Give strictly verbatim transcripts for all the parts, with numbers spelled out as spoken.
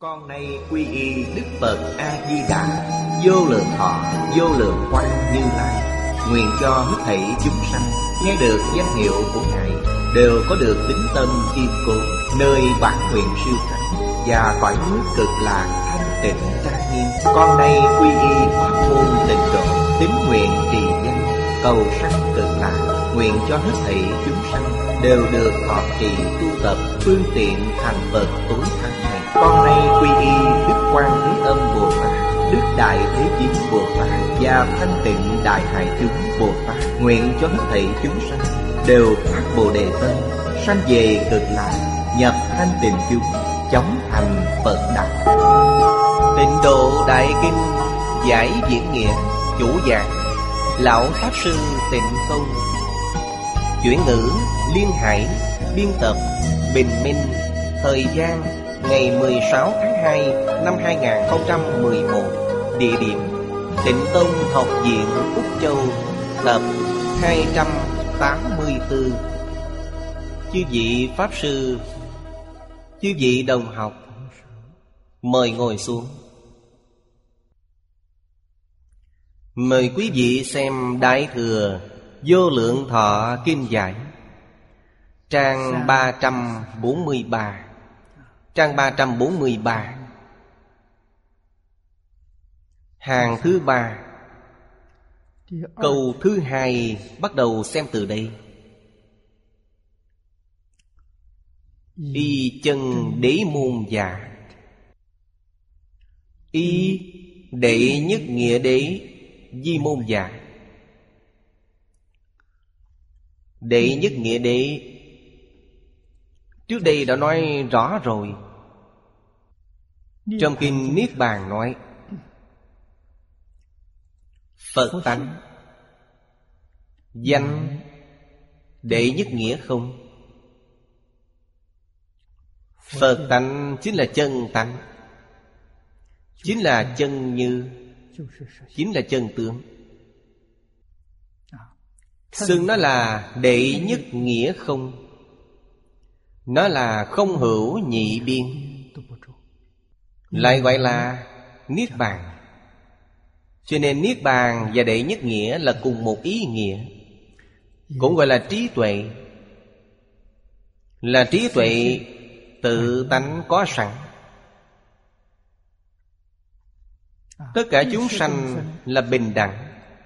Con nay quy y Đức Phật A-di-đà, vô lượng thọ, vô lượng quang Như Lai. Nguyện cho hết thảy chúng sanh nghe được danh hiệu của Ngài đều có được tín tâm kiên cố, nơi bản nguyện siêu thắng và cõi nước cực lạc thanh tịnh trang nghiêm. Con nay quy y pháp môn tịnh độ, tín nguyện trì danh, cầu sanh cực lạc. Nguyện cho hết thảy chúng sanh đều được thọ trì tu tập phương tiện thành Phật tối thắng này. Con nay quy y Đức Quan Thế Âm Bồ Tát, Đức Đại Thế Chí Bồ Tát và Thanh Tịnh Đại Hải Chúng Bồ Tát. Nguyện cho hết thảy chúng sanh đều phát Bồ Đề Tâm, sanh về cực lạc, nhập thanh tịnh chúng, chóng thành Phật đạo. Tịnh Độ Đại Kinh giải diễn nghĩa, chủ giảng Lão Pháp Sư Tịnh Không. Chuyển ngữ Liên Hải, biên tập Bình Minh. Thời gian ngày mười sáu tháng hai năm hai nghìn không trăm mười một. Địa điểm Tịnh Tông Học viện Úc Châu, tập hai trăm tám mươi tư. Chư vị Pháp Sư, chư vị đồng học, mời ngồi xuống. Mời quý vị xem Đại Thừa Vô Lượng Thọ Kinh Giải, trang ba trăm bốn mươi ba. Trang ba trăm bốn mươi ba, hàng thứ ba, câu thứ hai. Bắt đầu xem từ đây. Y chân đế môn giả. Y đệ nhất nghĩa đế di môn giả. Đệ nhất nghĩa đế trước đây đã nói rõ rồi. Trong kinh Niết Bàn nói Phật tánh, danh đệ nhất nghĩa không. Phật tánh chính là chân tánh, chính là chân như, chính là chân tướng. Xưng nó là đệ nhất nghĩa không, nó là không hữu nhị biên, lại gọi là Niết Bàn. Cho nên Niết Bàn và đệ nhất nghĩa là cùng một ý nghĩa. Cũng gọi là trí tuệ. Là trí tuệ tự tánh có sẵn. Tất cả chúng sanh là bình đẳng.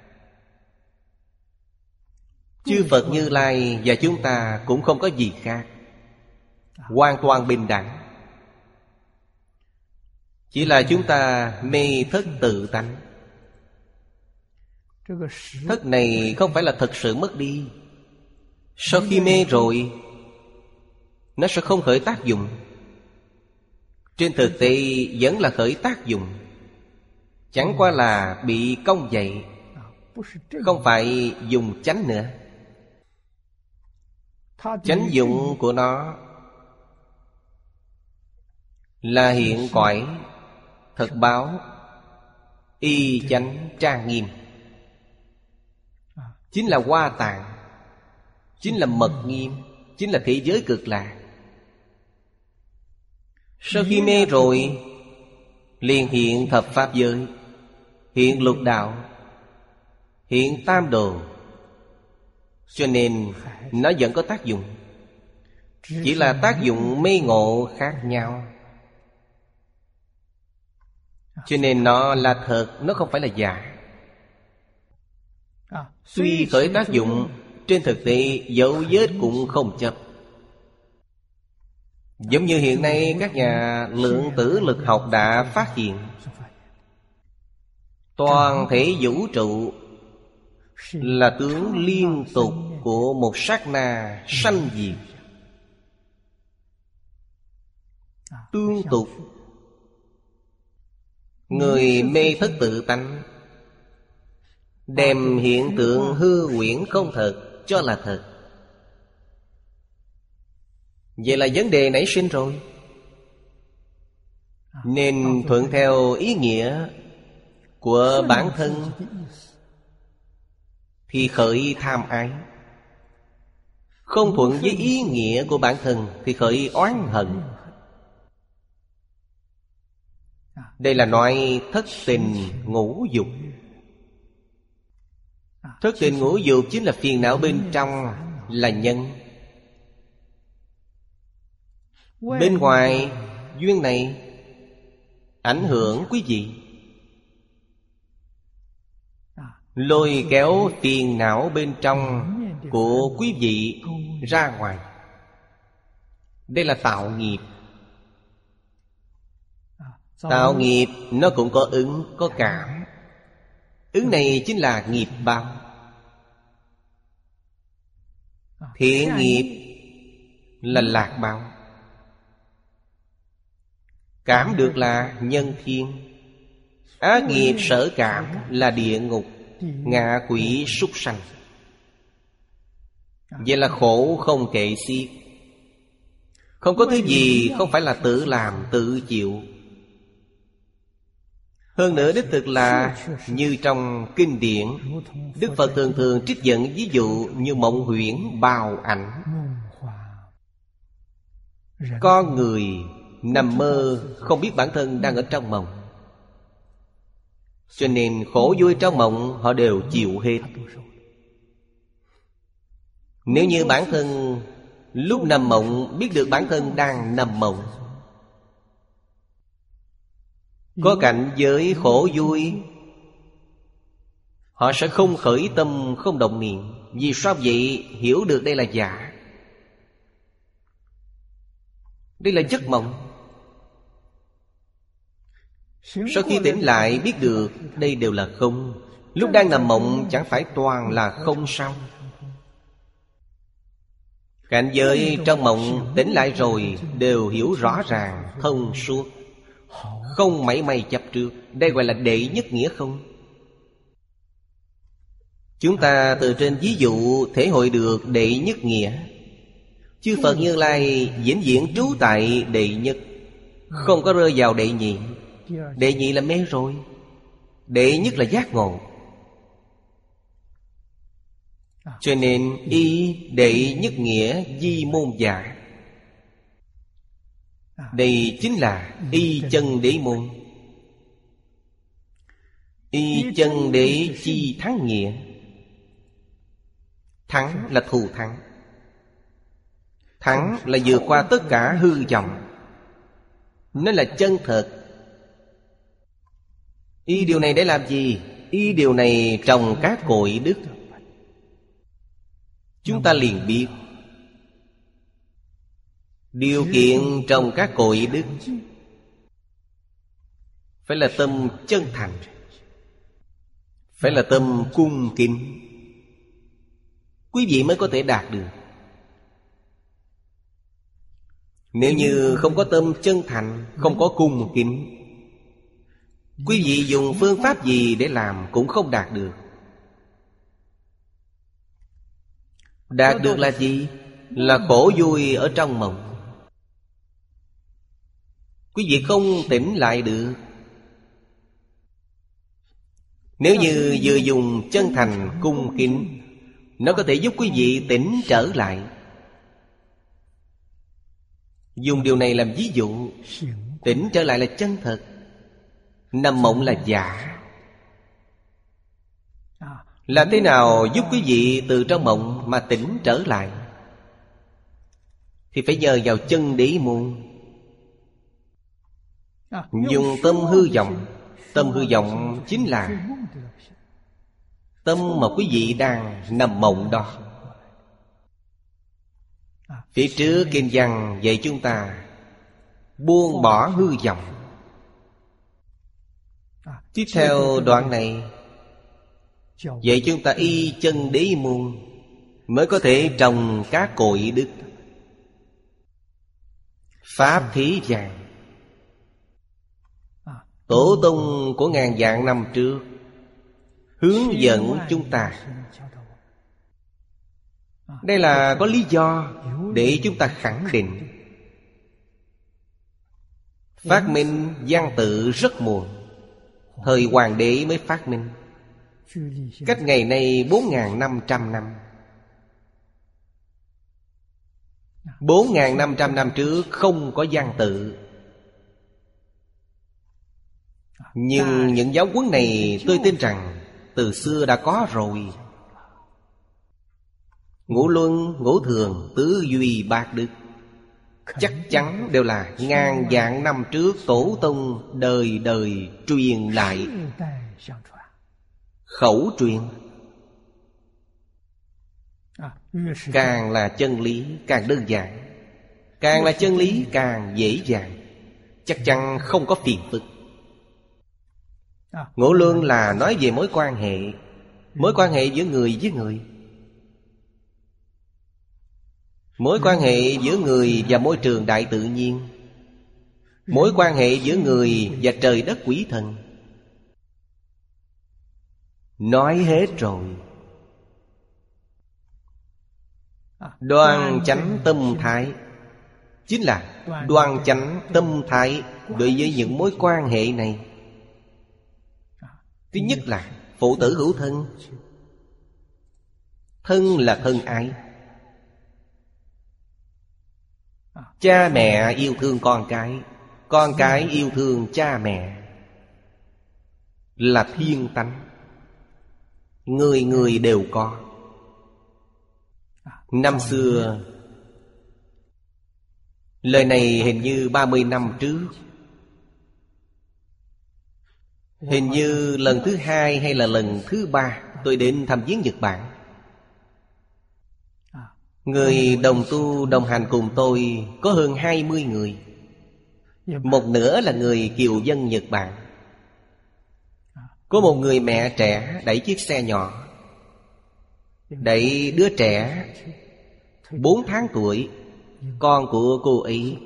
Chư Phật Như Lai và chúng ta cũng không có gì khác, hoàn toàn bình đẳng. Chỉ là chúng ta mê thất tự tánh. Thất này không phải là thật sự mất đi. Sau khi mê rồi, nó sẽ không khởi tác dụng. Trên thực tế vẫn là khởi tác dụng, chẳng qua là bị cong dậy, không phải dùng chánh nữa. Chánh dụng của nó là hiện cõi, thật báo, y chánh trang nghiêm, chính là Hoa Tạng, chính là mật nghiêm, chính là thế giới cực lạc. Sau khi mê rồi, liền hiện thập pháp giới, hiện lục đạo, hiện tam đồ. Cho nên nó vẫn có tác dụng, chỉ là tác dụng mê ngộ khác nhau. Cho nên nó là thật, nó không phải là giả. Tuy khởi tác dụng, trên thực tế dấu vết cũng không chấp. Giống như hiện nay các nhà lượng tử lực học đã phát hiện, toàn thể vũ trụ là tướng liên tục của một sát na sanh diệt, tương tục. Người mê thất tự tánh, đem hiện tượng hư huyễn không thật cho là thật. Vậy là vấn đề nảy sinh rồi. Nên thuận theo ý nghĩa của bản thân thì khởi tham ái. Không thuận với ý nghĩa của bản thân thì khởi oán hận. Đây là nói thất tình ngũ dục. Thất tình ngũ dục chính là phiền não bên trong, là nhân. Bên ngoài duyên này ảnh hưởng quý vị, lôi kéo phiền não bên trong của quý vị ra ngoài. Đây là tạo nghiệp. Tạo nghiệp nó cũng có ứng, có cảm. Ứng này chính là nghiệp báo. Thiện nghiệp là lạc báo. Cảm được là nhân thiên. Ác nghiệp sở cảm là địa ngục, ngạ quỷ súc sanh. Vậy là khổ không kể xiết. Không có thứ gì không phải là tự làm, tự chịu. Hơn nữa đích thực là như trong kinh điển, Đức Phật thường thường trích dẫn ví dụ như mộng huyễn bào ảnh. Con người nằm mơ không biết bản thân đang ở trong mộng, cho nên khổ vui trong mộng họ đều chịu hết. Nếu như bản thân lúc nằm mộng biết được bản thân đang nằm mộng, có cảnh giới khổ vui, họ sẽ không khởi tâm, không động niệm. Vì sao vậy? Hiểu được đây là giả, đây là giấc mộng. Sau khi tỉnh lại biết được đây đều là không. Lúc đang nằm mộng chẳng phải toàn là không sao? Cảnh giới trong mộng tỉnh lại rồi đều hiểu rõ ràng, thông suốt, không mảy may chấp trước. Đây gọi là đệ nhất nghĩa không. Chúng ta từ trên ví dụ thể hội được đệ nhất nghĩa. Chư Phật Như Lai vĩnh viễn trú tại đệ nhất, không có rơi vào đệ nhị. Đệ nhị là mê rồi, đệ nhất là giác ngộ. Cho nên y đệ nhất nghĩa di môn giả. Đây chính là y chân đế môn. Y chân đế chi thắng nghĩa. Thắng là thù thắng. Thắng là vượt qua tất cả hư vọng. Nó là chân thật. Y điều này để làm gì? Y điều này trồng các cội đức. Chúng ta liền biết điều kiện trồng các cội đức phải là tâm chân thành, phải là tâm cung kính, quý vị mới có thể đạt được. Nếu như không có tâm chân thành, không có cung kính, quý vị dùng phương pháp gì để làm cũng không đạt được. Đạt được là gì? Là khổ vui ở trong mộng. Quý vị không tỉnh lại được. Nếu như vừa dùng chân thành cung kính, nó có thể giúp quý vị tỉnh trở lại. Dùng điều này làm ví dụ. Tỉnh trở lại là chân thật, nằm mộng là giả. Làm thế nào giúp quý vị từ trong mộng mà tỉnh trở lại? Thì phải nhờ vào chân đế môn. Dùng tâm hư vọng. Tâm hư vọng chính là tâm mà quý vị đang nằm mộng đó. Phía trước kinh văn dạy chúng ta buông bỏ hư vọng. Tiếp theo đoạn này vậy chúng ta y chân đế môn mới có thể trồng các cội đức. Pháp thí vàng, tổ tông của ngàn vạn năm trước hướng dẫn chúng ta. Đây là có lý do để chúng ta khẳng định. Phát minh văn tự rất muộn, thời hoàng đế mới phát minh, cách ngày nay bốn nghìn năm trăm năm. Bốn nghìn năm trăm năm trước không có văn tự. Nhưng những giáo huấn này tôi tin rằng từ xưa đã có rồi. Ngũ luân, ngũ thường, tứ duy bát đức chắc chắn đều là ngàn vạn năm trước tổ tông đời đời truyền lại, khẩu truyền. Càng là chân lý càng đơn giản, càng là chân lý càng dễ dàng, chắc chắn không có phiền phức. Ngũ luân là nói về mối quan hệ, mối quan hệ giữa người với người, mối quan hệ giữa người và môi trường đại tự nhiên, mối quan hệ giữa người và trời đất quỷ thần. Nói hết rồi. Đoan chánh tâm thái chính là đoan chánh tâm thái đối với những mối quan hệ này. Thứ nhất là phụ tử hữu thân. Thân là thân ái. Cha mẹ yêu thương con cái, con cái yêu thương cha mẹ, là thiên tánh, người người đều có. Năm xưa, lời này hình như ba mươi năm trước, hình như lần thứ hai hay là lần thứ ba tôi đến thăm viếng Nhật Bản. Người đồng tu đồng hành cùng tôi có hơn hai mươi người. Một nửa là người kiều dân Nhật Bản. Có một người mẹ trẻ đẩy chiếc xe nhỏ, đẩy đứa trẻ bốn tháng tuổi, con của cô ấy.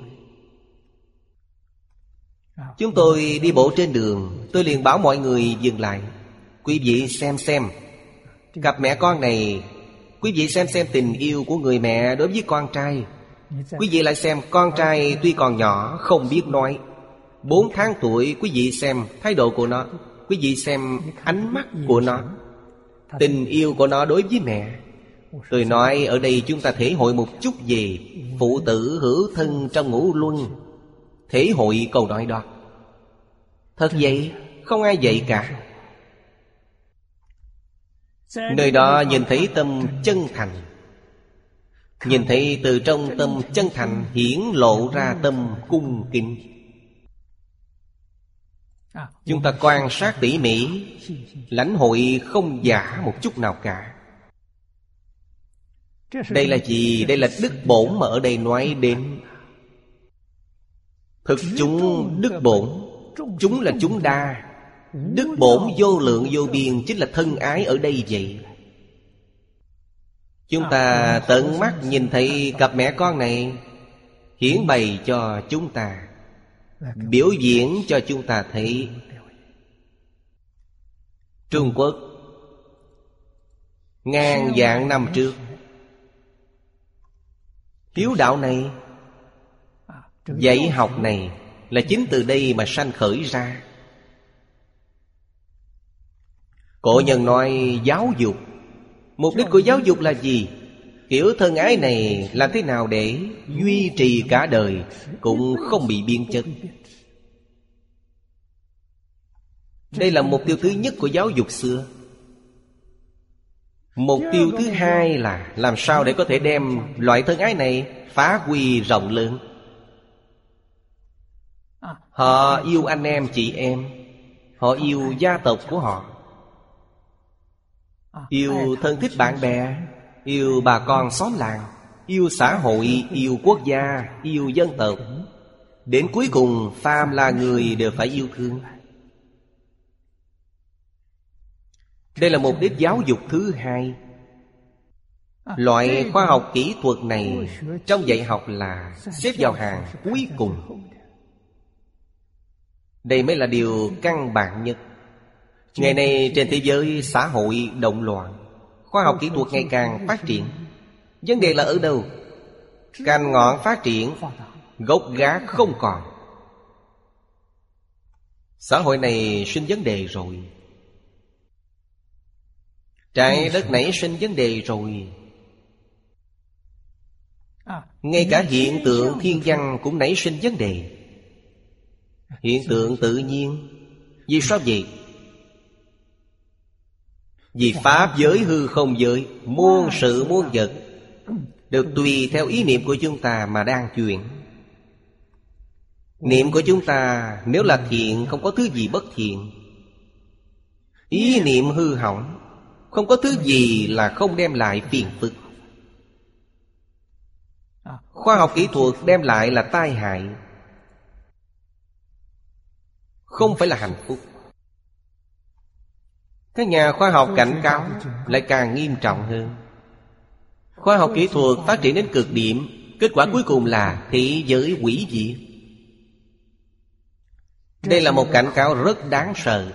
Chúng tôi đi bộ trên đường, tôi liền bảo mọi người dừng lại. Quý vị xem xem cặp mẹ con này, quý vị xem xem tình yêu của người mẹ đối với con trai. Quý vị lại xem con trai tuy còn nhỏ, không biết nói, bốn tháng tuổi, quý vị xem thái độ của nó, quý vị xem ánh mắt của nó, tình yêu của nó đối với mẹ. Tôi nói ở đây chúng ta thể hội một chút về phụ tử hữu thân trong ngũ luân. Thể hội câu nói đó. Thật vậy, không ai dạy cả. Nơi đó nhìn thấy tâm chân thành, nhìn thấy từ trong tâm chân thành hiển lộ ra tâm cung kính. Chúng ta quan sát tỉ mỉ, lãnh hội không giả một chút nào cả. Đây là gì? Đây là đức bổn mà ở đây nói đến. Thực chúng đức bổn, chúng là chúng đa. Đức bổn vô lượng vô biên chính là thân ái ở đây vậy. Chúng ta tận mắt nhìn thấy cặp mẹ con này hiển bày cho chúng ta, biểu diễn cho chúng ta thấy. Trung Quốc ngàn vạn năm trước, hiếu đạo này, dạy học này là chính từ đây mà sanh khởi ra. Cổ nhân nói giáo dục, mục đích của giáo dục là gì? Kiểu thân ái này làm thế nào để duy trì cả đời, cũng không bị biến chất. Đây là mục tiêu thứ nhất của giáo dục xưa. Mục tiêu thứ hai là làm sao để có thể đem loại thân ái này phá huy rộng lớn. Họ yêu anh em chị em, họ yêu gia tộc của họ, yêu thân thích bạn bè, yêu bà con xóm làng, yêu xã hội, yêu quốc gia, yêu dân tộc. Đến cuối cùng phàm là người đều phải yêu thương. Đây là mục đích giáo dục thứ hai. Loại khoa học kỹ thuật này trong dạy học là xếp vào hàng cuối cùng. Đây mới là điều căn bản nhất. Ngày nay trên thế giới xã hội động loạn, khoa học kỹ thuật ngày càng phát triển. Vấn đề là ở đâu? Cành ngọn phát triển, gốc gác không còn. Xã hội này sinh vấn đề rồi. Trái đất nảy sinh vấn đề rồi. Ngay cả hiện tượng thiên văn cũng nảy sinh vấn đề. Hiện tượng tự nhiên, Vì sao vậy? Vì pháp giới hư không giới, muôn sự muôn vật đều tùy theo ý niệm của chúng ta mà đang chuyển. Niệm của chúng ta nếu là thiện, không có thứ gì bất thiện. Ý niệm hư hỏng, không có thứ gì là không đem lại phiền phức. Khoa học kỹ thuật đem lại là tai hại, không phải là hạnh phúc. Các nhà khoa học cảnh cáo lại càng nghiêm trọng hơn. Khoa học kỹ thuật phát triển đến cực điểm, kết quả cuối cùng là thế giới hủy diệt. Đây là một cảnh cáo rất đáng sợ.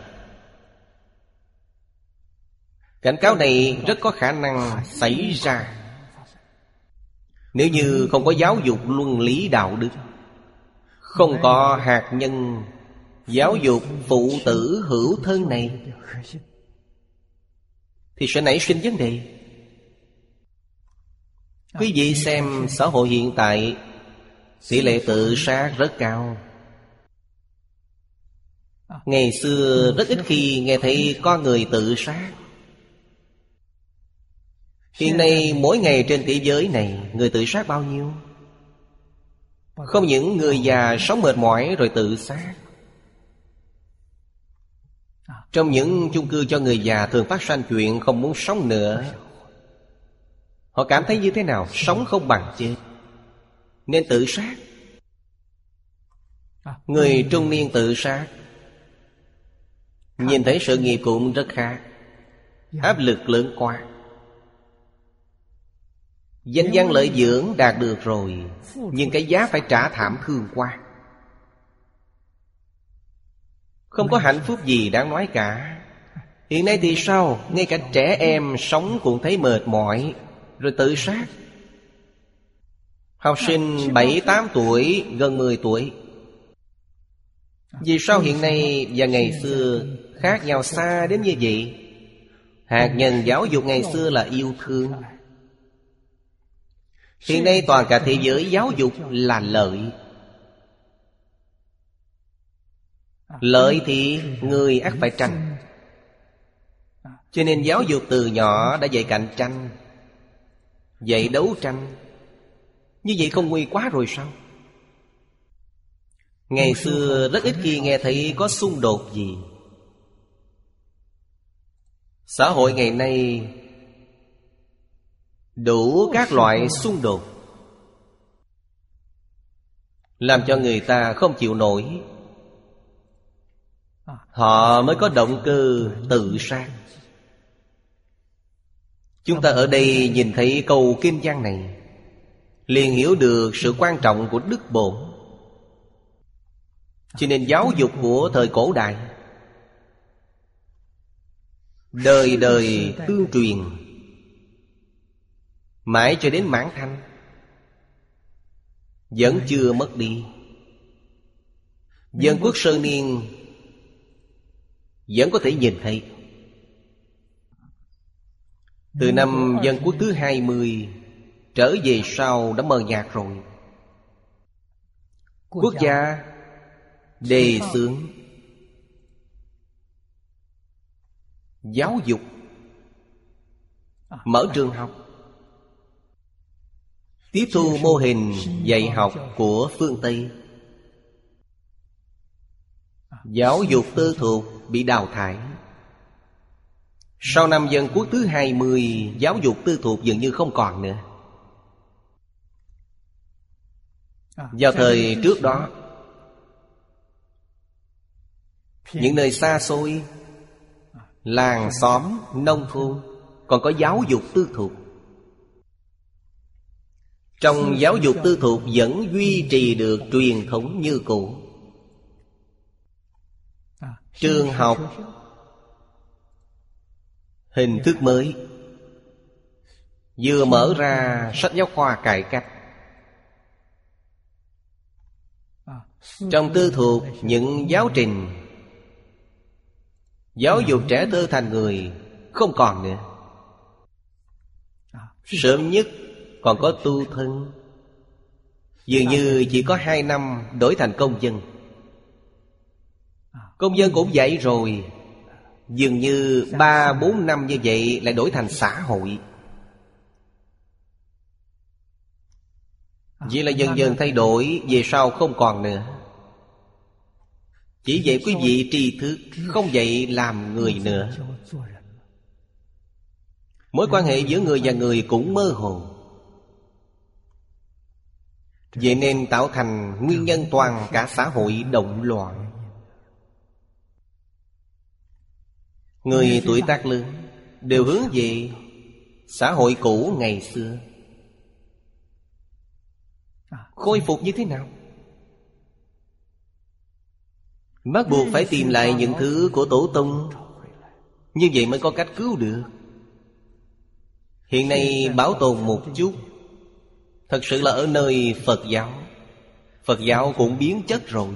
Cảnh cáo này rất có khả năng xảy ra nếu như không có giáo dục luân lý đạo đức, không có hạt nhân giáo dục phụ tử hữu thân này, thì sẽ nảy sinh vấn đề. Quý vị xem xã hội hiện tại, tỷ lệ tự sát rất cao. Ngày xưa rất ít khi nghe thấy có người tự sát. Hiện nay mỗi ngày trên thế giới này, người tự sát bao nhiêu? Không những người già sống mệt mỏi rồi tự sát. Trong những chung cư cho người già thường phát sinh chuyện không muốn sống nữa. Họ cảm thấy như thế nào? Sống không bằng chết, nên tự sát. Người trung niên tự sát, nhìn thấy sự nghiệp cũng rất khác, áp lực lớn quá. Danh văn lợi dưỡng đạt được rồi, nhưng cái giá phải trả thảm thương quá. Không có hạnh phúc gì đáng nói cả. Hiện nay thì sao? Ngay cả trẻ em sống cũng thấy mệt mỏi rồi tự sát. Học sinh bảy tám tuổi, gần mười tuổi. Vì sao hiện nay và ngày xưa khác nhau xa đến như vậy? Hạt nhân giáo dục ngày xưa là yêu thương. Hiện nay toàn cả thế giới giáo dục là lợi. Lợi thì người ắt phải tranh. Cho nên giáo dục từ nhỏ đã dạy cạnh tranh, dạy đấu tranh. Như vậy không nguy quá rồi sao? Ngày xưa rất ít khi nghe thấy có xung đột gì. Xã hội ngày nay đủ các loại xung đột, làm cho người ta không chịu nổi. Họ mới có động cơ tự sát. Chúng ta ở đây nhìn thấy câu kinh văn này, liền hiểu được sự quan trọng của đức bổn. Cho nên giáo dục của thời cổ đại đời đời tương truyền, mãi cho đến Mãn Thanh vẫn chưa mất đi. Dân quốc Sơn Niên vẫn có thể nhìn thấy. Từ năm Dân quốc thứ hai mươi trở về sau đã mờ nhạt rồi. Quốc gia đề xướng giáo dục, mở trường học, tiếp thu mô hình dạy học của phương Tây. Giáo dục tư thục bị đào thải. Sau năm Dân quốc thứ hai mươi, giáo dục tư thục dường như không còn nữa. Vào thời trước đó, những nơi xa xôi, làng xóm, nông thôn còn có giáo dục tư thục. Trong giáo dục tư thục vẫn duy trì được truyền thống như cũ. Trường học hình thức mới, vừa mở ra sách giáo khoa cải cách. Trong tư thục những giáo trình giáo dục trẻ thơ thành người không còn nữa. Sớm nhất còn có tu thân, dường như chỉ có hai năm đổi thành công dân. Công dân cũng vậy rồi. Dường như ba bốn năm như vậy lại đổi thành xã hội. Vậy là dần dần thay đổi. Về sau không còn nữa. Chỉ dạy quý vị tri thức, không dạy làm người nữa. Mối quan hệ giữa người và người cũng mơ hồ. Vậy nên tạo thành nguyên nhân toàn cả xã hội động loạn. Người tuổi tác lớn đều hướng về xã hội cũ ngày xưa. Khôi phục như thế nào? Bắt buộc phải tìm lại những thứ của tổ tông. Như vậy mới có cách cứu được. Hiện nay bảo tồn một chút. Thật sự là ở nơi Phật giáo. Phật giáo cũng biến chất rồi.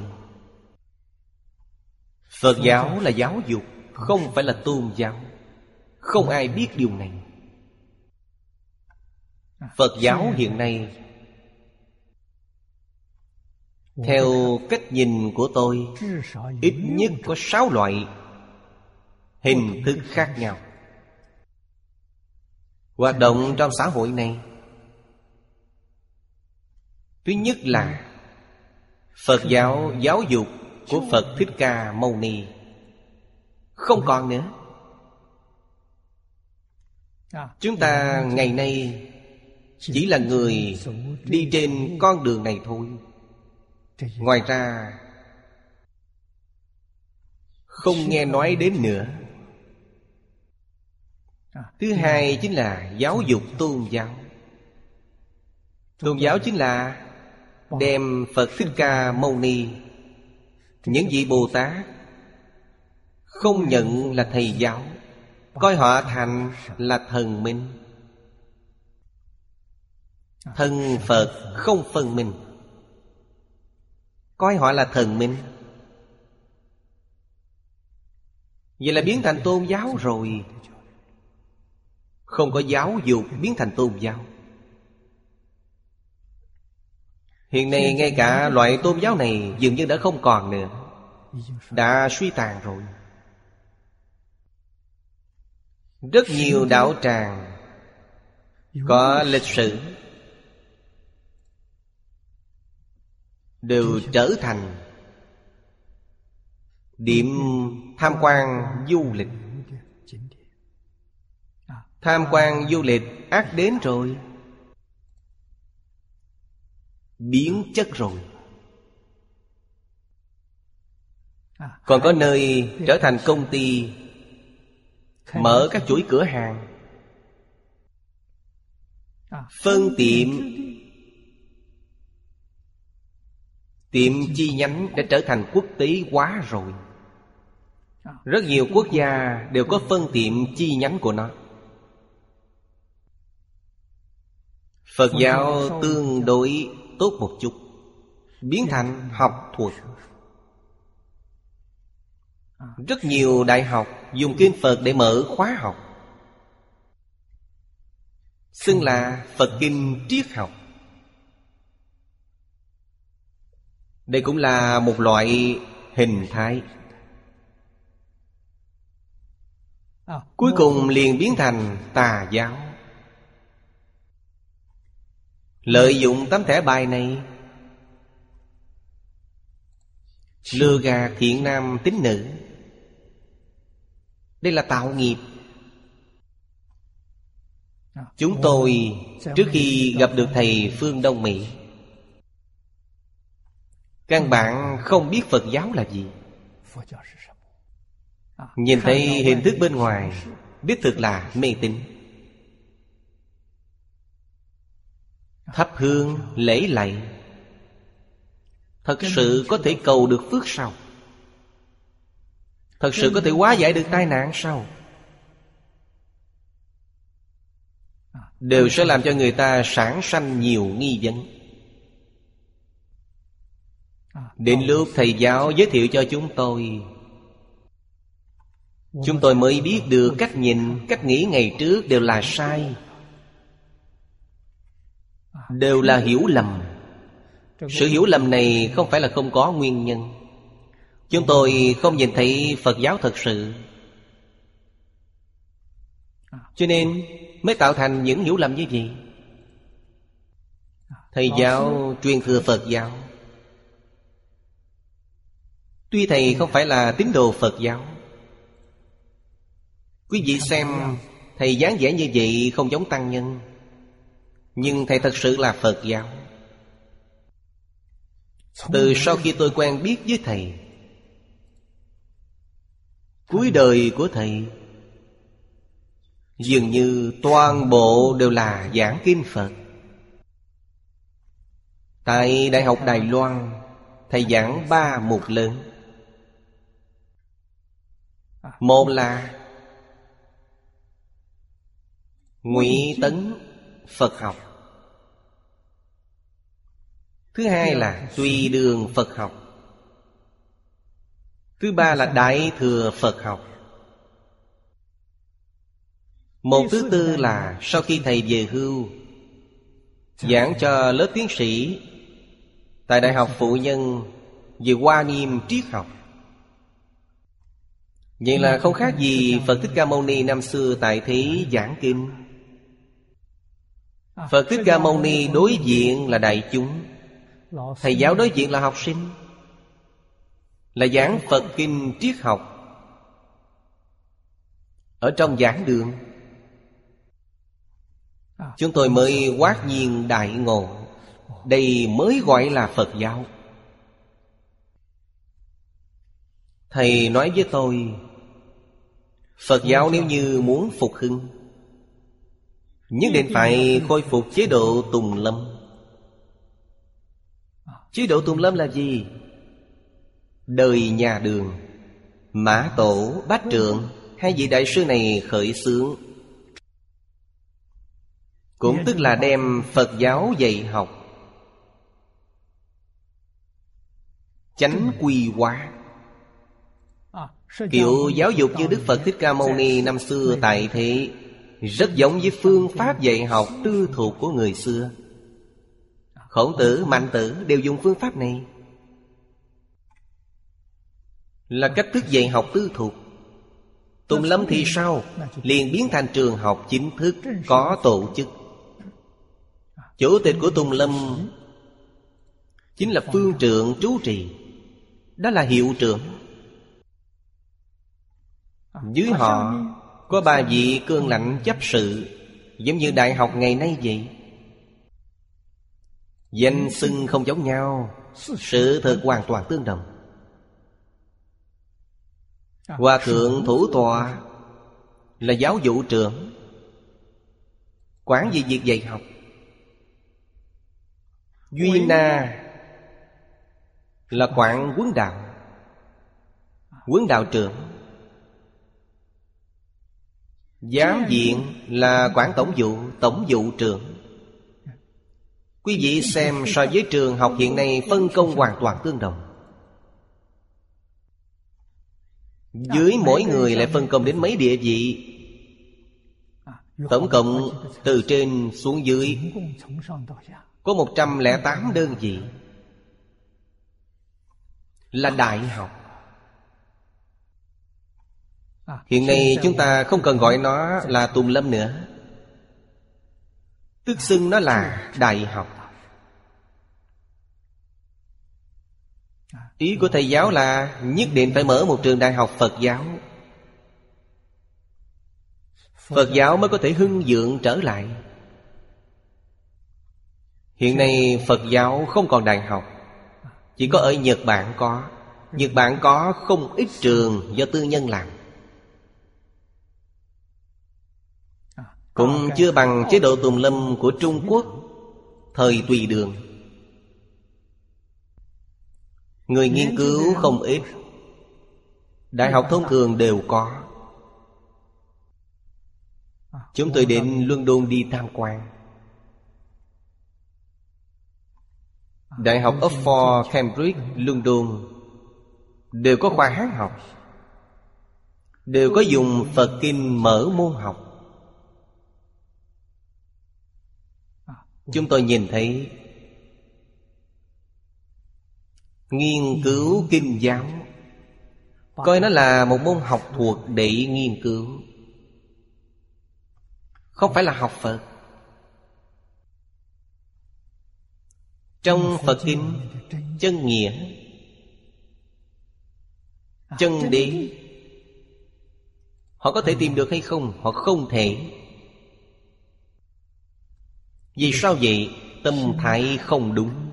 Phật giáo là giáo dục, không phải là tôn giáo. Không ai biết điều này. Phật giáo hiện nay, theo cách nhìn của tôi, ít nhất có sáu loại hình thức khác nhau hoạt động trong xã hội này. Thứ nhất là Phật giáo giáo dục của Phật Thích Ca Mâu Ni không còn nữa. Chúng ta ngày nay chỉ là người đi trên con đường này thôi. Ngoài ra không nghe nói đến nữa. Thứ hai chính là giáo dục tôn giáo. Tôn giáo chính là đem Phật Thích Ca Mâu Ni, những vị Bồ Tát không nhận là thầy giáo, coi họ thành là thần minh. Thân Phật không phân minh, coi họ là thần minh. Vậy là biến thành tôn giáo rồi. Không có giáo dục biến thành tôn giáo. Hiện nay ngay cả loại tôn giáo này dường như đã không còn nữa, đã suy tàn rồi. Rất nhiều đạo tràng có lịch sử đều trở thành điểm tham quan du lịch. Tham quan du lịch ác đến rồi, biến chất rồi. Còn có nơi trở thành công ty, mở các chuỗi cửa hàng, phân tiệm, tiệm chi nhánh đã trở thành quốc tế hóa rồi. Rất nhiều quốc gia đều có phân tiệm chi nhánh của nó. Phật giáo tương đối tốt một chút, biến thành học thuật. Rất nhiều đại học dùng kinh Phật để mở khóa học, xưng là Phật kinh triết học. Đây cũng là một loại hình thái. Cuối cùng liền biến thành tà giáo. Lợi dụng tấm thẻ bài này lừa gạt thiện nam tín nữ. Đây là tạo nghiệp. Chúng tôi trước khi gặp được thầy Phương Đông Mỹ, căn bản không biết Phật giáo là gì. Nhìn thấy hình thức bên ngoài, đích thực là mê tín. Thắp hương lễ lạy, thật sự có thể cầu được phước sao? Thật sự có thể hóa giải được tai nạn sao? Đều sẽ làm cho người ta sản sanh nhiều nghi vấn. Đến lúc thầy giáo giới thiệu cho chúng tôi, chúng tôi mới biết được cách nhìn, cách nghĩ ngày trước đều là sai, đều là hiểu lầm. Sự hiểu lầm này không phải là không có nguyên nhân. Chúng tôi không nhìn thấy Phật giáo thật sự, cho nên mới tạo thành những hiểu lầm như vậy. Thầy giáo truyền thừa Phật giáo, tuy thầy không phải là tín đồ Phật giáo. Quý vị xem, thầy dáng vẻ như vậy không giống tăng nhân, nhưng thầy thật sự là Phật giáo. Từ sau khi tôi quen biết với thầy, cuối đời của thầy dường như toàn bộ đều là giảng kinh Phật. Tại Đại học Đài Loan, thầy giảng ba mục lớn. Một là Ngụy Tấn Phật học. Thứ hai là Tùy Đường Phật học. Thứ ba là Đại Thừa Phật học. Một thứ tư là sau khi thầy về hưu, giảng cho lớp tiến sĩ tại Đại học Phụ Nhân về Hoa Nghiêm triết học. Vậy là không khác gì Phật Thích Ca Mâu Ni năm xưa tại thế giảng kinh. Phật Thích Ca Mâu Ni đối diện là đại chúng, thầy giáo đối diện là học sinh, là giảng Phật kinh triết học ở trong giảng đường. Chúng tôi mới quát nhiên đại ngộ, đây mới gọi là Phật giáo. Thầy nói với tôi, Phật giáo nếu như muốn phục hưng, nhất định phải khôi phục chế độ Tùng Lâm. Chế độ Tùng Lâm là gì? Đời nhà Đường, Mã Tổ, Bát Trượng, hai vị đại sư này khởi xướng, cũng tức là đem Phật giáo dạy học chánh quy hóa. Kiểu giáo dục như Đức Phật Thích Ca Mâu Ni năm xưa tại thế rất giống với phương pháp dạy học tư thục của người xưa. Khổng Tử, Mạnh Tử đều dùng phương pháp này, là cách thức dạy học tư thục. Tùng Lâm thì sao? Liền biến thành trường học chính thức, có tổ chức. Chủ tịch của Tùng Lâm chính là phương trượng trú trì, đó là hiệu trưởng. Dưới họ có ba vị cương lãnh chấp sự, giống như đại học ngày nay vậy. Danh xưng không giống nhau, sự thật hoàn toàn tương đồng. Hòa thượng thủ tọa là giáo vụ trưởng, quản về việc dạy học. Duy Na là quản huấn đạo, huấn đạo trưởng. Giám viện là quản tổng vụ, tổng vụ trưởng. Quý vị xem, so với trường học hiện nay phân công hoàn toàn tương đồng. Dưới mỗi người lại phân công đến mấy địa vị. Tổng cộng từ trên xuống dưới có một trăm lẻ tám đơn vị, là đại học. Hiện nay chúng ta không cần gọi nó là Tùng Lâm nữa, tức xưng nó là đại học. Ý của thầy giáo là nhất định phải mở một trường đại học Phật giáo, Phật giáo mới có thể hưng vượng trở lại. Hiện nay Phật giáo không còn đại học, chỉ có ở Nhật Bản có. Nhật Bản có không ít trường do tư nhân làm, cũng chưa bằng chế độ Tùng Lâm của Trung Quốc thời Tùy Đường. Người nghiên cứu không ít, đại học thông thường đều có. Chúng tôi đến London đi tham quan. Đại học Oxford, Cambridge, London đều có khoa Hán học, đều có dùng Phật Kinh mở môn học. Chúng tôi nhìn thấy nghiên cứu kinh giáo coi nó là một môn học thuộc để nghiên cứu, không phải là học Phật. Trong Phật Kinh, chân nghĩa, chân đế, họ có thể tìm được hay không? Họ không thể. Vì sao vậy? Tâm thái không đúng.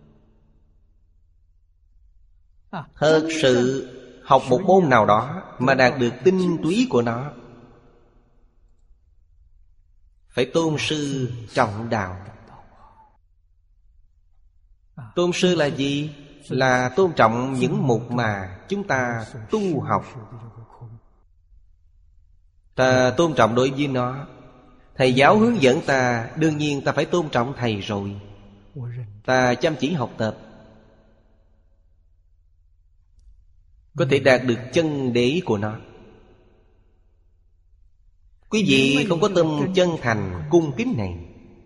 Thật sự học một môn nào đó mà đạt được tinh túy của nó, phải tôn sư trọng đạo. Tôn sư là gì? Là tôn trọng những mục mà chúng ta tu học. Ta tôn trọng đối với nó. Thầy giáo hướng dẫn ta, đương nhiên ta phải tôn trọng thầy rồi. Ta chăm chỉ học tập, có thể đạt được chân đế của nó. Quý vị không có tâm chân thành cung kính này,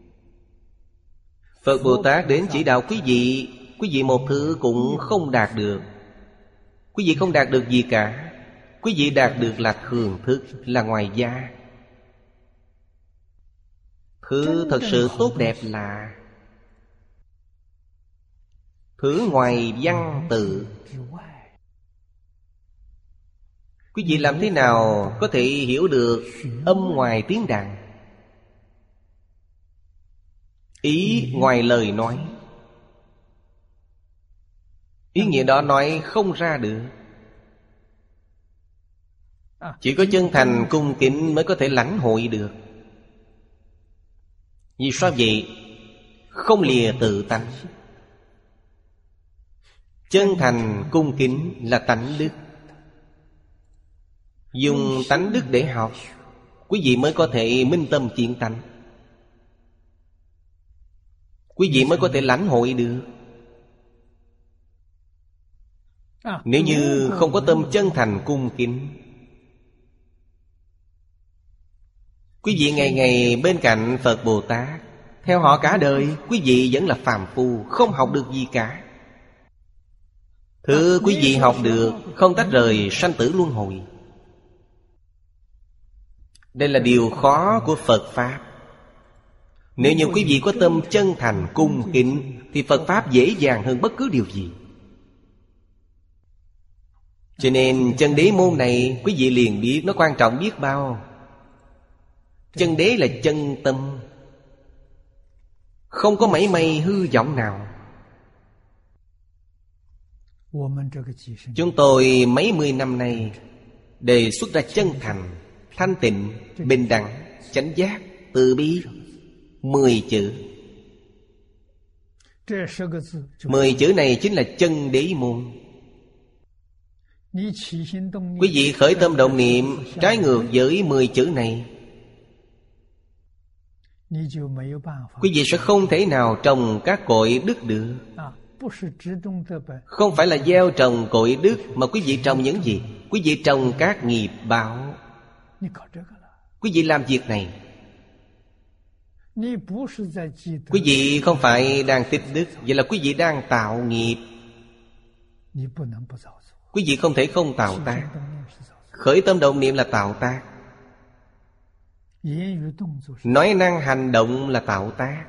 Phật Bồ Tát đến chỉ đạo quý vị, quý vị một thứ cũng không đạt được. Quý vị không đạt được gì cả. Quý vị đạt được là thường thức, là ngoài gia. Thứ thật sự tốt đẹp là thứ ngoài văn tự. Quý vị làm thế nào có thể hiểu được âm ngoài tiếng đàn, ý ngoài lời nói? Ý nghĩa đó nói không ra được. Chỉ có chân thành cung kính mới có thể lãnh hội được. Vì sao vậy? Không lìa tự tánh. Chân thành cung kính là tánh đức. Dùng tánh đức để học, quý vị mới có thể minh tâm kiến tánh, quý vị mới có thể lãnh hội được. Nếu như không có tâm chân thành cung kính, quý vị ngày ngày bên cạnh Phật Bồ Tát, theo họ cả đời, quý vị vẫn là phàm phu, không học được gì cả. Thứ quý vị học được không tách rời sanh tử luân hồi. Đây là điều khó của Phật Pháp. Nếu như quý vị có tâm chân thành cung kính thì Phật Pháp dễ dàng hơn bất cứ điều gì. Cho nên chân đế môn này quý vị liền biết nó quan trọng biết bao. Chân đế là chân tâm, không có mảy may hư vọng nào. Chúng tôi mấy mươi năm nay đề xuất ra chân thành, thanh tịnh, bình đẳng, chánh giác, từ bi, mười chữ. Mười chữ này chính là chân đế môn. Quý vị khởi tâm động niệm trái ngược với mười chữ này, quý vị sẽ không thể nào trồng các cội đức được. Không phải là gieo trồng cội đức, mà quý vị trồng những gì? Quý vị trồng các nghiệp báo. Quý vị làm việc này, quý vị không phải đang tích đức, vậy là quý vị đang tạo nghiệp. Quý vị không thể không tạo tác. Khởi tâm động niệm là tạo tác, nói năng hành động là tạo tác.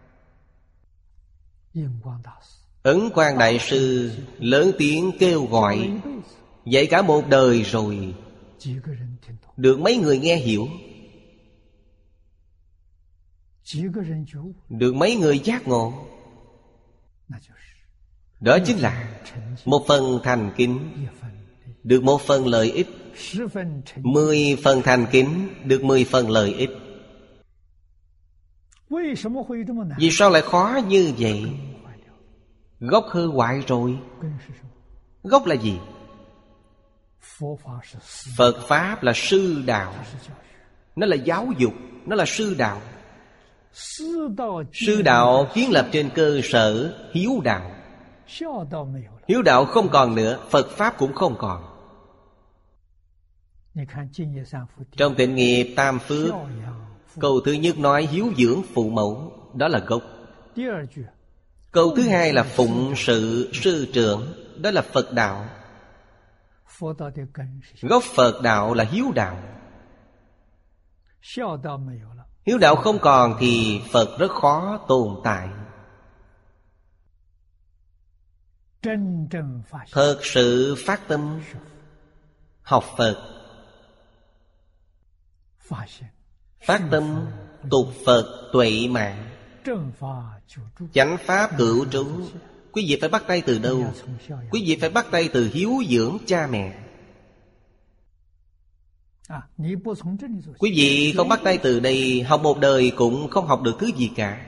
Ấn Quang Đại Sư lớn tiếng kêu gọi, dạy cả một đời rồi, được mấy người nghe hiểu, được mấy người giác ngộ. Đó chính là một phần thành kính, được một phần lợi ích. Mười phần thành kính, được mười phần lợi ích. Vì sao lại khó như vậy? Gốc hư hoại rồi. Gốc là gì? Phật Pháp là sư đạo. Nó là giáo dục, nó là sư đạo. Sư đạo kiến lập trên cơ sở hiếu đạo. Hiếu đạo không còn nữa, Phật Pháp cũng không còn. Trong Tịnh Nghiệp Tam Phước, câu thứ nhất nói hiếu dưỡng phụ mẫu, đó là gốc. Câu thứ hai là phụng sự sư trưởng, đó là Phật đạo. Gốc Phật đạo là hiếu đạo. Hiếu đạo không còn thì Phật rất khó tồn tại. Thật sự phát tâm học Phật, phát tâm tục Phật tuệ mạng, chánh pháp cửu trú. Quý vị phải bắt tay từ đâu? Quý vị phải bắt tay từ hiếu dưỡng cha mẹ. Quý vị không bắt tay từ đây, học một đời cũng không học được thứ gì cả.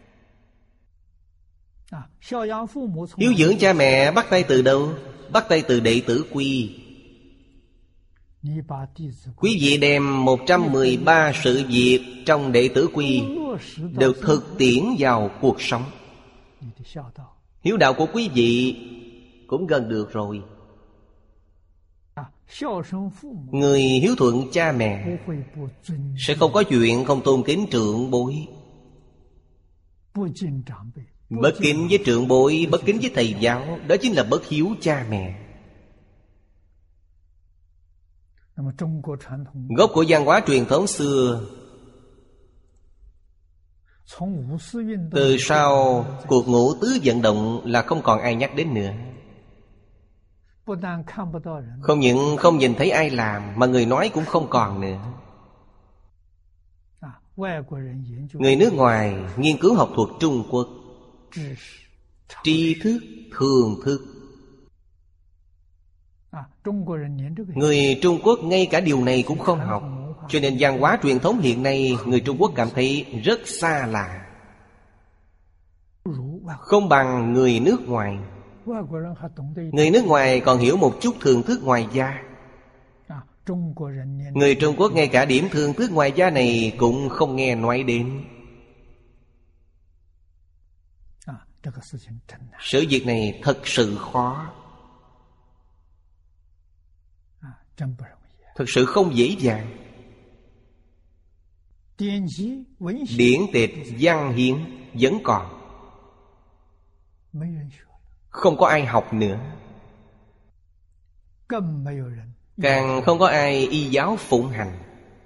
Hiếu dưỡng cha mẹ bắt tay từ đâu? Bắt tay từ đệ tử quy. Quý vị đem một trăm mười ba sự việc trong đệ tử quy đều thực tiễn vào cuộc sống. Hiếu đạo của quý vị cũng gần được rồi. Người hiếu thuận cha mẹ sẽ không có chuyện không tôn kính trưởng bối. Bất kính với trưởng bối, bất kính với thầy giáo, đó chính là bất hiếu cha mẹ. Gốc của văn hóa truyền thống xưa, từ sau cuộc ngũ tứ vận động là không còn ai nhắc đến nữa. Không những không nhìn thấy ai làm, mà người nói cũng không còn nữa. Người nước ngoài nghiên cứu học thuật Trung Quốc, tri thức, thường thức. Người Trung Quốc ngay cả điều này cũng không học. Cho nên văn hóa truyền thống hiện nay người Trung Quốc cảm thấy rất xa lạ, không bằng người nước ngoài. Người nước ngoài còn hiểu một chút thường thức ngoài gia. Người Trung Quốc ngay cả điểm thường thức ngoài gia này cũng không nghe nói đến. Sự việc này thật sự khó, thật sự không dễ dàng. Điển tịch văn hiến vẫn còn, không có ai học nữa. Càng không có ai y giáo phụng hành.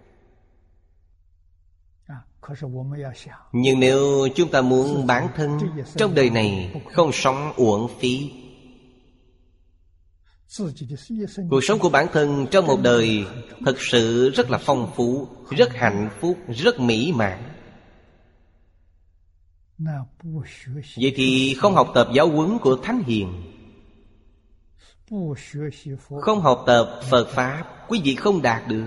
Nhưng nếu chúng ta muốn bản thân trong đời này không sống uổng phí, cuộc sống của bản thân trong một đời thật sự rất là phong phú, rất hạnh phúc, rất mỹ mãn, vậy thì không học tập giáo huấn của Thánh Hiền, không học tập Phật Pháp, quý vị không đạt được.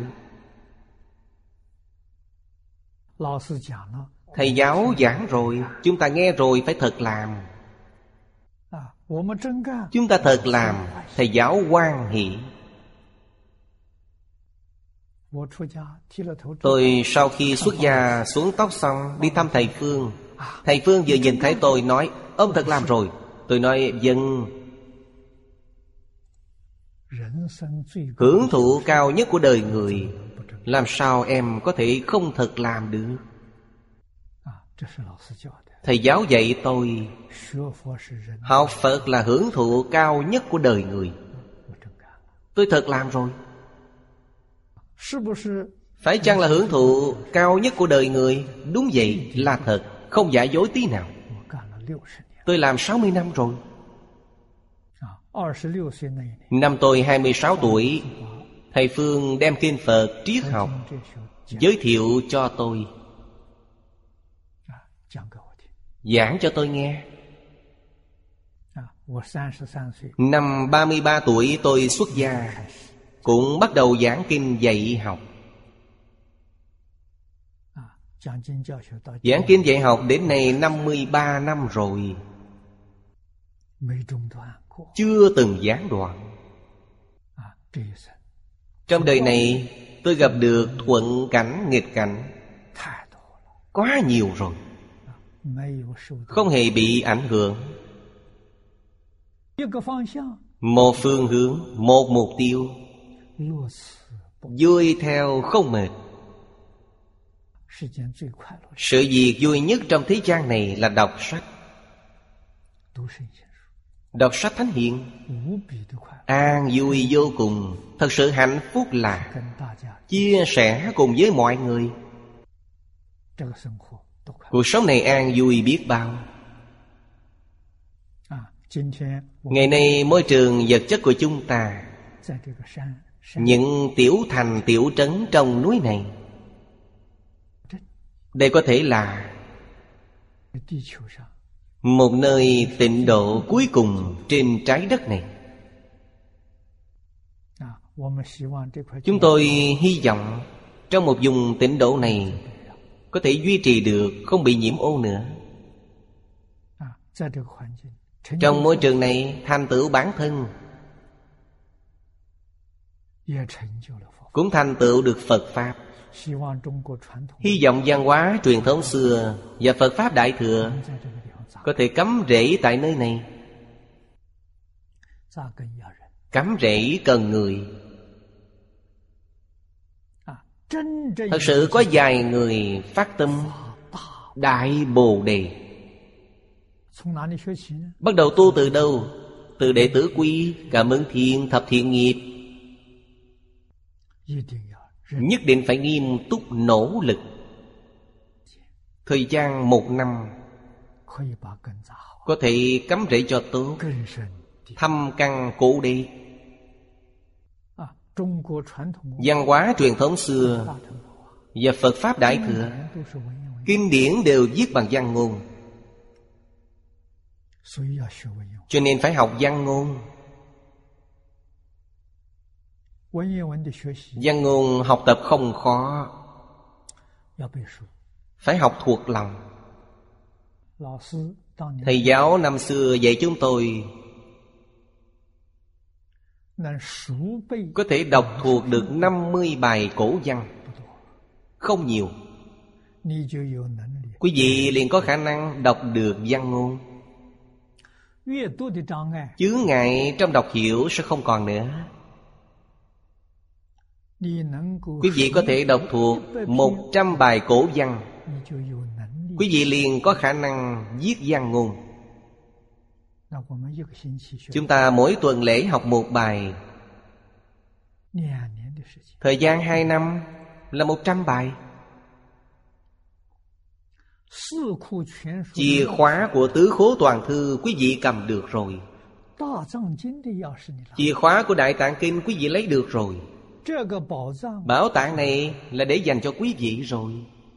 Thầy giáo giảng rồi, chúng ta nghe rồi phải thật làm. Chúng ta thật làm, thầy giáo hoan hỷ. Tôi sau khi xuất gia xuống tóc xong đi thăm thầy Phương. Thầy Phương vừa nhìn thấy tôi nói: ông thật làm rồi. Tôi nói: vâng. Hưởng thụ cao nhất của đời người, làm sao em có thể không thật làm được? Thầy giáo dạy tôi, học Phật là hưởng thụ cao nhất của đời người. Tôi thật làm rồi. Phải chăng là hưởng thụ cao nhất của đời người? Đúng vậy, là thật, không giả dối tí nào. Tôi làm sáu mươi năm rồi. Năm tôi hai mươi sáu tuổi, thầy Phương đem kinh Phật triết học giới thiệu cho tôi, giảng cho tôi nghe. Năm ba mươi ba tuổi tôi xuất gia, cũng bắt đầu giảng kinh dạy học. Giảng kinh dạy học đến nay năm mươi ba năm rồi, chưa từng gián đoạn. Trong đời này tôi gặp được thuận cảnh nghịch cảnh quá nhiều rồi, không hề bị ảnh hưởng. Một phương hướng, một mục tiêu, vui theo không mệt. Sự việc vui nhất trong thế gian này là đọc sách. Đọc sách Thánh Hiền an vui vô cùng. Thật sự hạnh phúc là chia sẻ cùng với mọi người. Cuộc sống này an vui biết bao. Ngày nay môi trường vật chất của chúng ta, những tiểu thành tiểu trấn trong núi này, đây có thể là một nơi tịnh độ cuối cùng trên trái đất này. Chúng tôi hy vọng trong một vùng tịnh độ này có thể duy trì được, không bị nhiễm ô nữa. Trong môi trường này thành tựu bản thân, cũng thành tựu được Phật Pháp. Hy vọng văn hóa truyền thống xưa và Phật Pháp Đại Thừa có thể cắm rễ tại nơi này. Cắm rễ cần người. Thật sự có vài người phát tâm Đại Bồ Đề. Bắt đầu tu từ đâu? Từ đệ tử quy, Cảm Ứng Thiên, Thập Thiện Nghiệp. Nhất định phải nghiêm túc nỗ lực. Thời gian một năm có thể cắm rễ cho tốt, thâm căn cổ đế. Văn hóa truyền thống xưa và Phật Pháp Đại Thừa, kinh điển đều viết bằng văn ngôn, cho nên phải học văn ngôn. Văn ngôn học tập không khó, phải học thuộc lòng. Thầy giáo năm xưa dạy chúng tôi có thể đọc thuộc được năm mươi bài cổ văn, không nhiều. Quý vị liền có khả năng đọc được văn ngôn. Chướng ngại trong đọc hiểu sẽ không còn nữa. Quý vị có thể đọc thuộc một trăm bài cổ văn, quý vị liền có khả năng viết văn ngôn. Chúng ta mỗi tuần lễ học một bài, thời gian hai năm là một trăm bài. Chìa khóa của Tứ Khố Toàn Thư quý vị cầm được rồi. Chìa khóa của Đại Tạng Kinh quý vị lấy được rồi. Bảo tàng này là để dành cho quý vị rồi.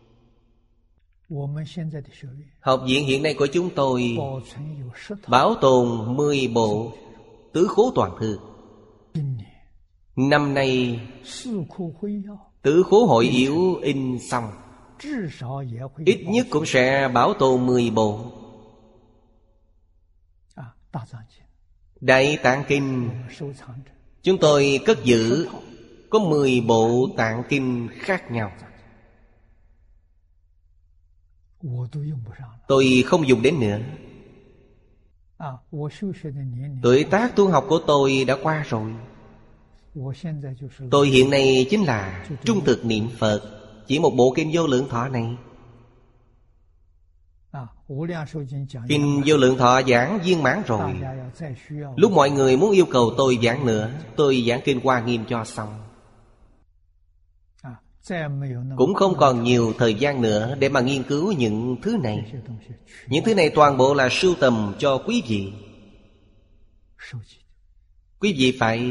Học viện hiện nay của chúng tôi bảo tồn mười bộ Tứ Khố Toàn Thư. Năm nay Tứ Khố Hội Yếu in xong, ít nhất cũng sẽ bảo tồn mười bộ. Đại Tạng Kinh chúng tôi cất giữ có mười bộ tạng kinh khác nhau. Tôi không dùng đến nữa. Tuổi tác tu học của tôi đã qua rồi. Tôi hiện nay chính là trung thực niệm Phật, chỉ một bộ Kinh Vô Lượng Thọ này. Kinh Vô Lượng Thọ giảng viên mãn rồi. Lúc mọi người muốn yêu cầu tôi giảng nữa, tôi giảng Kinh Hoa Nghiêm cho xong. Cũng không còn nhiều thời gian nữa để mà nghiên cứu những thứ này. Những thứ này toàn bộ là sưu tầm cho quý vị. Quý vị phải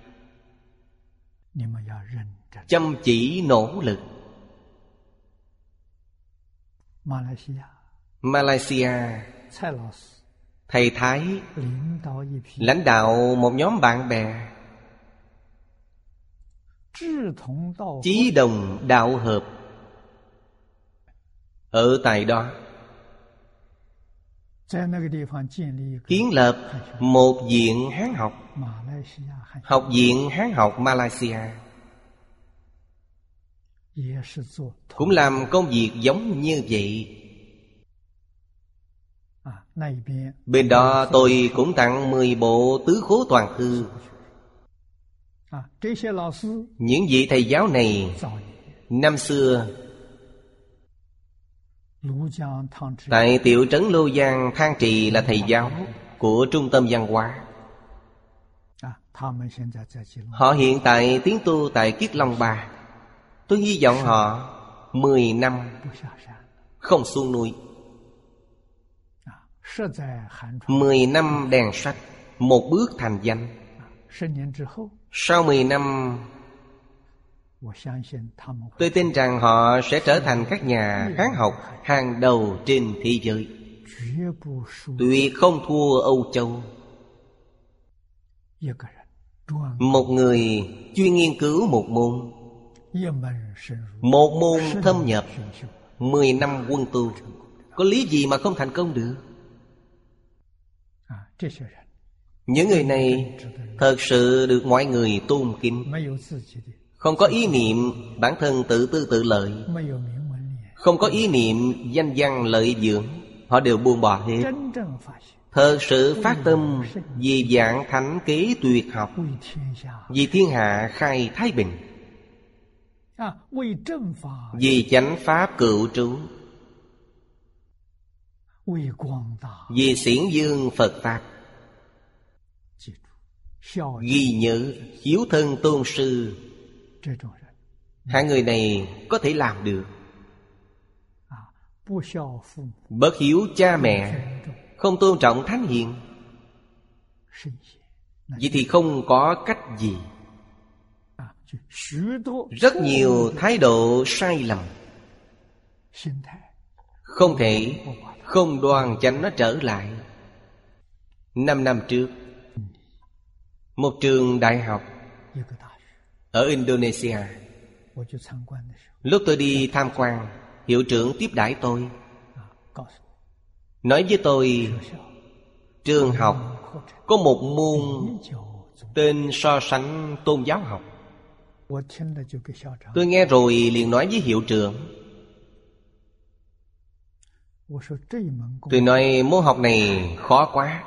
chăm chỉ nỗ lực. Malaysia, thầy Thái lãnh đạo một nhóm bạn bè chí đồng đạo hợp ở tại đó, kiến lập một viện Hán học, học viện Hán học Malaysia, cũng làm công việc giống như vậy. Bên đó tôi cũng tặng mười bộ Tứ Khố Toàn Thư. Những vị thầy giáo này năm xưa tại tiểu trấn Lô Giang Thang Trì là thầy giáo của trung tâm văn hóa. Họ hiện tại tiến tu tại Kiết Long Ba. Tôi hy vọng họ mười năm không xuống núi. Mười năm đèn sách, một bước thành danh. Sau mười năm, tôi tin rằng họ sẽ trở thành các nhà Hán học hàng đầu trên thế giới, tuyệt không thua Âu Châu. Một người chuyên nghiên cứu một môn, một môn thâm nhập, mười năm quân tu, có lý gì mà không thành công được? Những người này thật sự được mọi người tôn kính. Không có ý niệm bản thân tự tư tự lợi, không có ý niệm danh văn lợi dưỡng. Họ đều buông bỏ hết, thật sự phát tâm vì vạn thánh kế tuyệt học, vì thiên hạ khai thái bình, vì chánh pháp cựu trú, vì xiển dương Phật Pháp. Ghi nhớ hiếu thân tôn sư. Hai người này có thể làm được. Bất hiếu cha mẹ, không tôn trọng thánh hiền, vậy thì không có cách gì. Rất nhiều thái độ sai lầm, không thể không đoan chánh nó trở lại. Năm năm trước, một trường đại học ở Indonesia, lúc tôi đi tham quan, hiệu trưởng tiếp đãi tôi, nói với tôi trường học có một môn tên so sánh tôn giáo học. Tôi nghe rồi liền nói với hiệu trưởng. Tôi nói môn học này khó quá.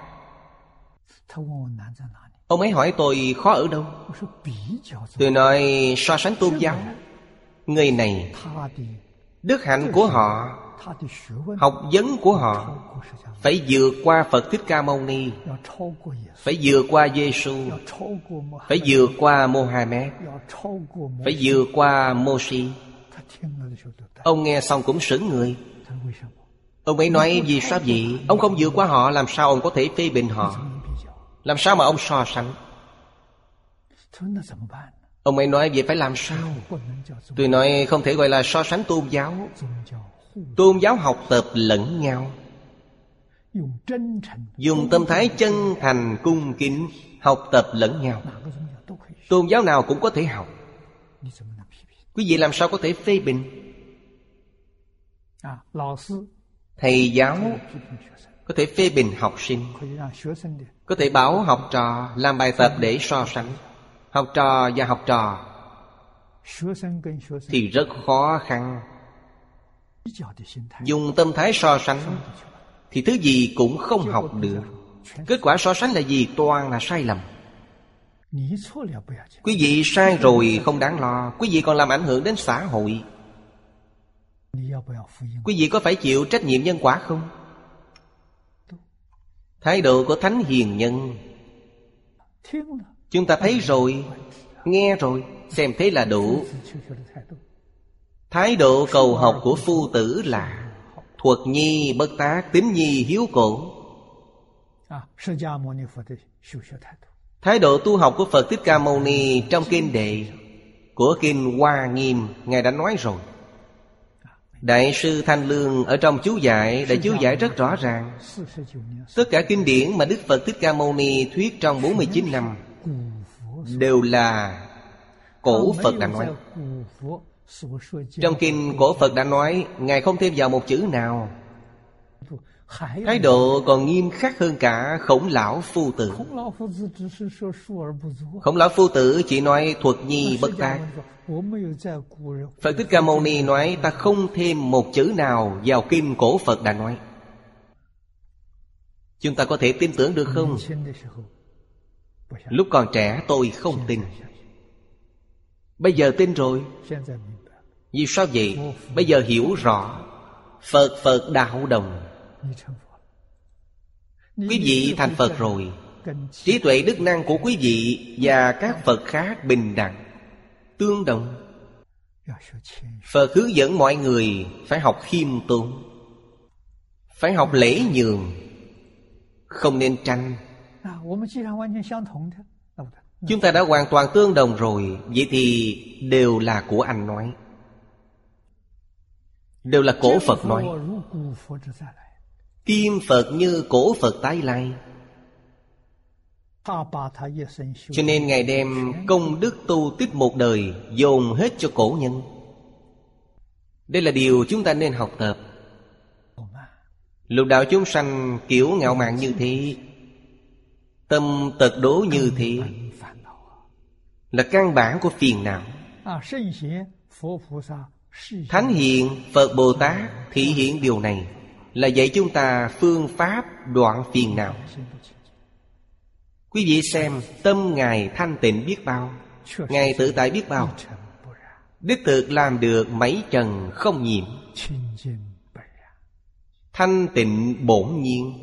Ông ấy hỏi tôi khó ở đâu. Tôi nói so sánh tôn giáo. Người này, đức hạnh của họ, học vấn của họ phải vượt qua Phật Thích Ca Mâu Ni, phải vượt qua Giê-xu, phải vượt qua Mô-ha-mét, phải vượt qua Mô-si. Ông nghe xong cũng sững người. Ông ấy nói vì sao vậy? Ông không vượt qua họ, làm sao ông có thể phê bình họ? Làm sao mà ông so sánh? Ông ấy nói vậy phải làm sao? Tôi nói không thể gọi là so sánh tôn giáo. Tôn giáo học tập lẫn nhau, dùng tâm thái chân thành cung kính học tập lẫn nhau. Tôn giáo nào cũng có thể học. Quý vị làm sao có thể phê bình? Thầy giáo có thể phê bình học sinh, có thể bảo học trò làm bài tập để so sánh. Học trò và học trò thì rất khó khăn. Dùng tâm thái so sánh thì thứ gì cũng không học được. Kết quả so sánh là gì? Toàn là sai lầm. Quý vị sai rồi không đáng lo, quý vị còn làm ảnh hưởng đến xã hội. Quý vị có phải chịu trách nhiệm nhân quả không? Thái độ của thánh hiền nhân chúng ta thấy rồi, nghe rồi, xem thế là đủ. Thái độ cầu học của phu tử là thuật nhi bất tác, tín nhi hiếu cổ. Thái độ tu học của Phật Thích Ca Mâu Ni trong kinh Đệ của kinh Hoa Nghiêm, Ngài đã nói rồi. Đại sư Thanh Lương ở trong chú giải đã chú giải rất rõ ràng. Tất cả kinh điển mà Đức Phật Thích Ca Mâu Ni thuyết trong bốn mươi chín năm đều là cổ Phật đã nói. Trong kinh cổ Phật đã nói, Ngài không thêm vào một chữ nào. Thái độ còn nghiêm khắc hơn cả Khổng Lão Phu Tử. Khổng Lão Phu Tử chỉ nói thuật nhi bất tác. Phật Thích Ca Mâu Ni nói ta không thêm một chữ nào vào kinh cổ Phật đã nói. Chúng ta có thể tin tưởng được không? Lúc còn trẻ tôi không tin, bây giờ tin rồi. Vì sao vậy? Bây giờ hiểu rõ. Phật Phật đạo đồng. Quý vị thành Phật rồi, Trí tuệ đức năng của quý vị và các Phật khác bình đẳng, tương đồng. Phật hướng dẫn mọi người phải học khiêm tốn, phải học lễ nhường, không nên tranh. Chúng ta đã hoàn toàn tương đồng rồi, vậy thì đều là của anh nói, đều là cổ Phật nói. Kim Phật như cổ Phật tái lai. Cho nên Ngài đem công đức tu tích một đời dồn hết cho cổ nhân. Đây là điều chúng ta nên học tập. Lục đạo chúng sanh kiểu ngạo mạn như thế, tâm tật đố như thế, là căn bản của phiền não. Thánh Hiền Phật Bồ Tát thị hiện điều này, là dạy chúng ta phương pháp đoạn phiền não. Quý vị xem tâm Ngài thanh tịnh biết bao, Ngài tự tại biết bao, đích thực làm được mấy trần không nhiễm, thanh tịnh bổn nhiên.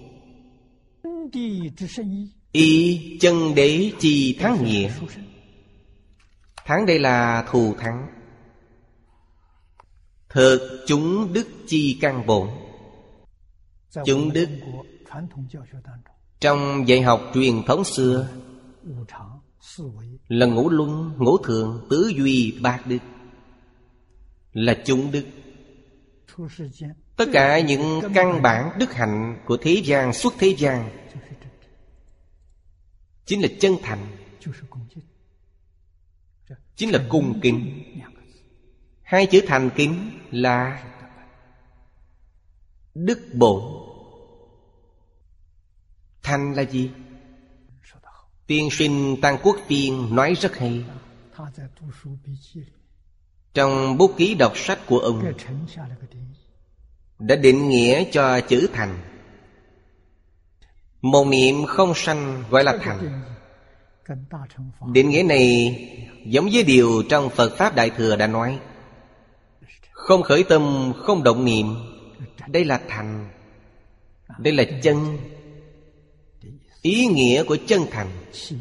Y chân đế chi thắng nghĩa. Thắng đây là thù thắng. Thực chúng đức chi căn bổn. Chúng đức trong dạy học truyền thống xưa là ngũ luân, ngũ thường, tứ duy, bát đức, là chúng đức. Tất cả những căn bản đức hạnh của thế gian, xuất thế gian, chính là chân thành, chính là cung kính. Hai chữ thành kính là đức bổn. Thành là gì? Tiên sinh Tăng Quốc Phiên nói rất hay. Trong bút ký đọc sách của ông đã định nghĩa cho chữ thành. Một niệm không sanh gọi là thành. Định nghĩa này giống với điều trong Phật Pháp Đại Thừa đã nói. Không khởi tâm, không động niệm, đây là thành, đây là chân. Ý nghĩa của chân thành,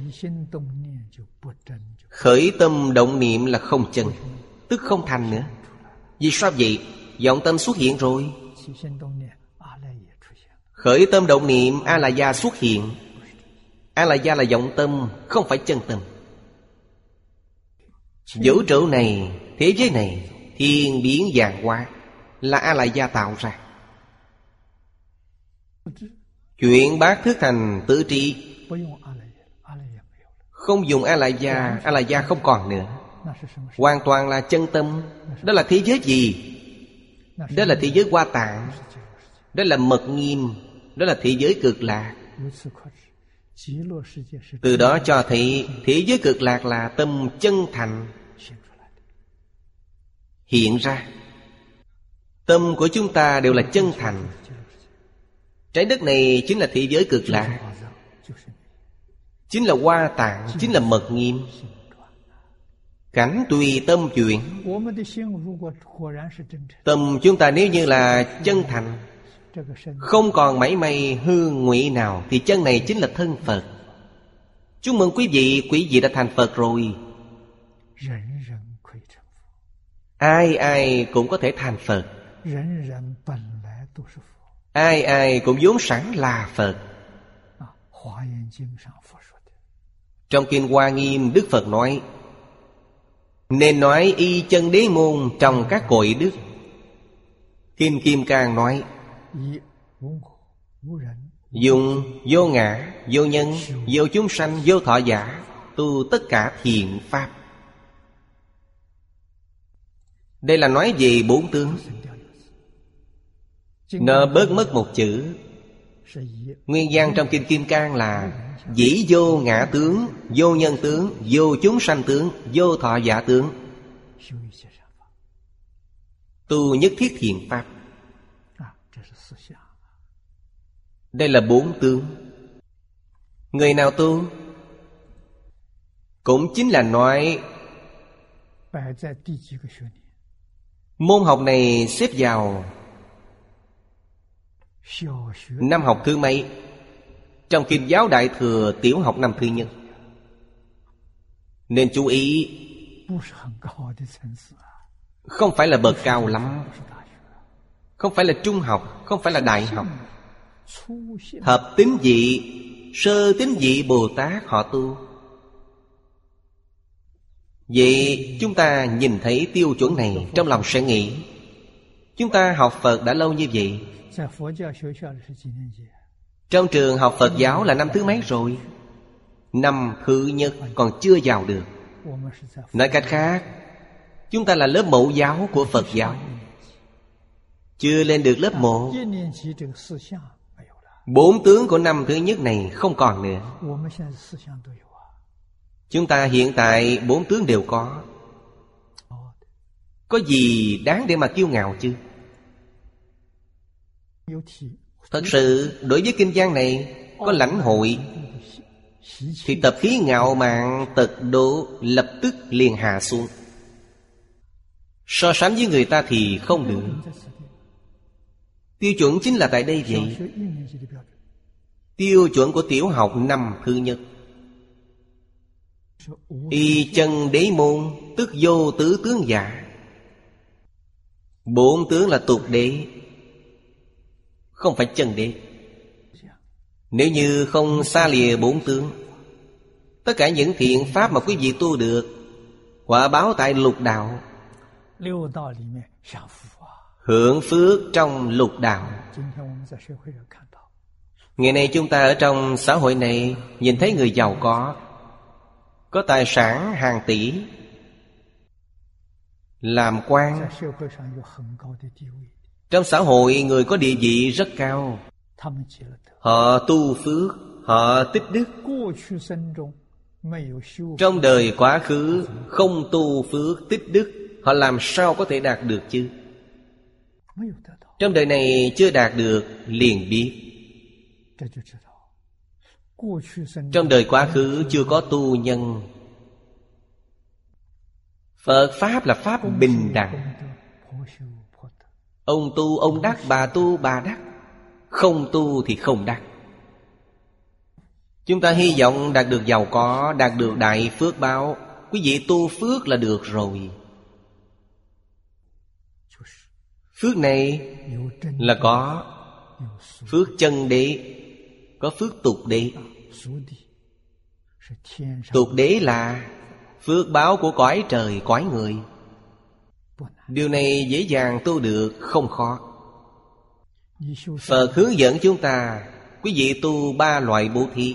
khởi tâm động niệm là không chân, tức không thành nữa. Vì sao vậy? Vọng tâm xuất hiện rồi. Khởi tâm động niệm A-la-gia xuất hiện. A-la-gia là vọng tâm, không phải chân tâm. Vũ trụ này, thế giới này, thiên biến vạn hóa là A-la-gia tạo ra. Chuyện bát thức thành tứ tri, không dùng A-la-gia, A-la-gia không còn nữa. Hoàn toàn là chân tâm. Đó là thế giới gì? Đó là thế giới Hoa Tạng, đó là mật nghiêm, đó là thế giới Cực Lạc. Từ đó cho thấy thế giới Cực Lạc là tâm chân thành hiện ra. Tâm của chúng ta đều là chân thành. Trái đất này chính là thế giới Cực Lạc, chính là Hoa Tạng, chính là mật nghiêm. Cảnh tùy tâm chuyển. Tâm chúng ta nếu như là chân thành, không còn mảy may hư ngụy nào, thì chân này chính là thân Phật. Chúc mừng quý vị, quý vị đã thành Phật rồi. Ai ai cũng có thể thành Phật. Ai ai cũng vốn sẵn là Phật. Trong Kinh Hoa Nghiêm, Đức Phật nói, nên nói y chân đế môn trong các cội đức. Kinh Kim Cang nói, dùng vô ngã, vô nhân, vô chúng sanh, vô thọ giả, tu tất cả thiện pháp. Đây là nói về bốn tướng. Nó bớt mất một chữ. Nguyên văn trong Kinh Kim Cang là dĩ vô ngã tướng, vô nhân tướng, vô chúng sanh tướng, vô thọ giả tướng. Tu nhất thiết thiện pháp. Đây là bốn tướng. Người nào tu cũng chính là nói môn học này xếp vào năm học thứ mấy? Trong Kinh Giáo Đại Thừa tiểu học năm thứ nhất. Nên chú ý, không phải là bậc cao lắm, không phải là trung học, không phải là đại học. Thập tín vị, sơ tín vị Bồ Tát họ tu. Vậy chúng ta nhìn thấy tiêu chuẩn này, trong lòng sẽ nghĩ, chúng ta học Phật đã lâu như vậy. Trong trường học Phật giáo là năm thứ mấy rồi? Năm thứ nhất, còn chưa vào được. Nói cách khác, chúng ta là lớp mẫu giáo của Phật giáo, chưa lên được lớp một. Bốn tướng của năm thứ nhất này không còn nữa. Chúng ta hiện tại bốn tướng đều có. Có gì đáng để mà kiêu ngạo chứ? Thật sự đối với kinh văn này có lãnh hội, thì tập khí ngạo mạn tật độ lập tức liền hạ xuống. So sánh với người ta thì không được. Tiêu chuẩn chính là tại đây vậy. Tiêu chuẩn của tiểu học năm thứ nhất. Y chân đế môn, tức vô tứ tướng giả. Bốn tướng là tục đế, không phải chân đế. Nếu như không xa lìa bốn tướng, tất cả những thiện pháp mà quý vị tu được, quả báo tại lục đạo, hưởng phước trong lục đạo. Ngày nay chúng ta ở trong xã hội này nhìn thấy người giàu có, có tài sản hàng tỷ, làm quan. Trong xã hội người có địa vị rất cao. Họ tu phước, họ tích đức. Trong đời quá khứ không tu phước tích đức, họ làm sao có thể đạt được chứ? Trong đời này chưa đạt được liền biết. Trong đời quá khứ chưa có tu nhân. Phật Pháp là Pháp bình đẳng. Ông tu ông đắc, bà tu bà đắc. Không tu thì không đắc. Chúng ta hy vọng đạt được giàu có, đạt được đại phước báo. Quý vị tu phước là được rồi. Phước này là có phước chân đế, có phước tục đế. Tục đế là phước báo của cõi trời, cõi người. Điều này dễ dàng tu được, không khó. Phật hướng dẫn chúng ta, quý vị tu ba loại bố thí.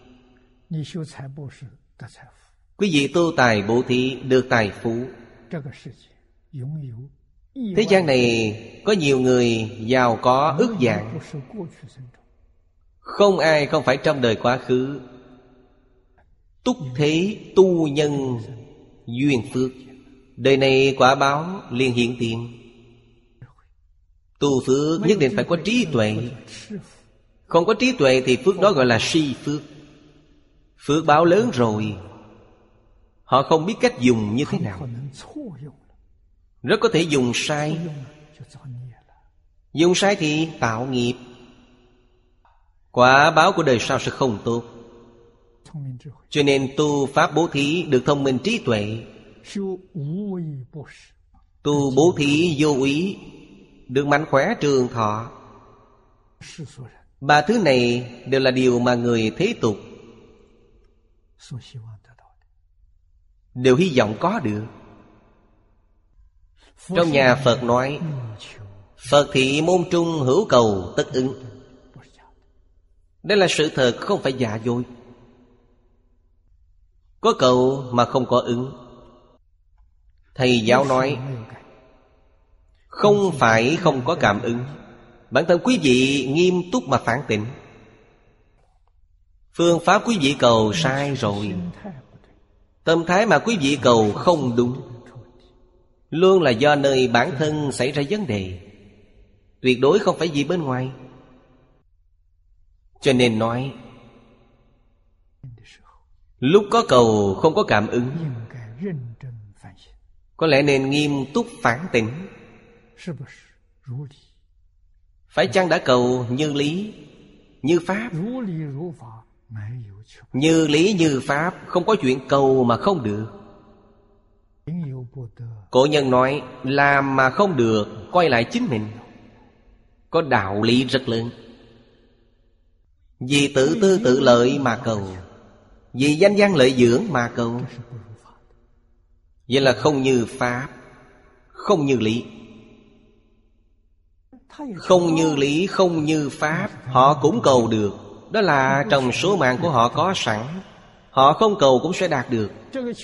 Quý vị tu tài bố thí được tài phú. Thế gian này có nhiều người giàu có ức vạn, không ai không phải trong đời quá khứ túc thế tu nhân duyên phước. Đời này quả báo liền hiện tiền. Tu phước nhất định phải có trí tuệ. Không có trí tuệ thì phước đó gọi là si phước. Phước báo lớn rồi, họ không biết cách dùng như thế nào, rất có thể dùng sai. Dùng sai thì tạo nghiệp. Quả báo của đời sau sẽ không tốt. Cho nên tu pháp bố thí được thông minh trí tuệ. Tu bố thí vô úy được mạnh khỏe trường thọ. Ba thứ này đều là điều mà người thế tục đều hy vọng có được. Trong nhà Phật nói, Phật thị môn trung hữu cầu tất ứng. Đây là sự thật, không phải giả dối. Có cầu mà không có ứng. Thầy giáo nói, không phải không có cảm ứng. Bản thân quý vị nghiêm túc mà phản tỉnh. Phương pháp quý vị cầu sai rồi. Tâm thái mà quý vị cầu không đúng. Luôn là do nơi bản thân xảy ra vấn đề, tuyệt đối không phải gì bên ngoài. Cho nên nói, lúc có cầu không có cảm ứng, có lẽ nên nghiêm túc phản tỉnh. Phải chăng đã cầu như lý? như Pháp. Như lý như Pháp, không có chuyện cầu mà không được. Cổ nhân nói làm mà không được, coi lại chính mình. Có đạo lý rất lớn. Vì tự tư tự lợi mà cầu, vì danh văn lợi dưỡng mà cầu. Vậy là không như Pháp, không như lý. Không như lý, không như Pháp, họ cũng cầu được. Đó là trong số mạng của họ có sẵn. Họ không cầu cũng sẽ đạt được.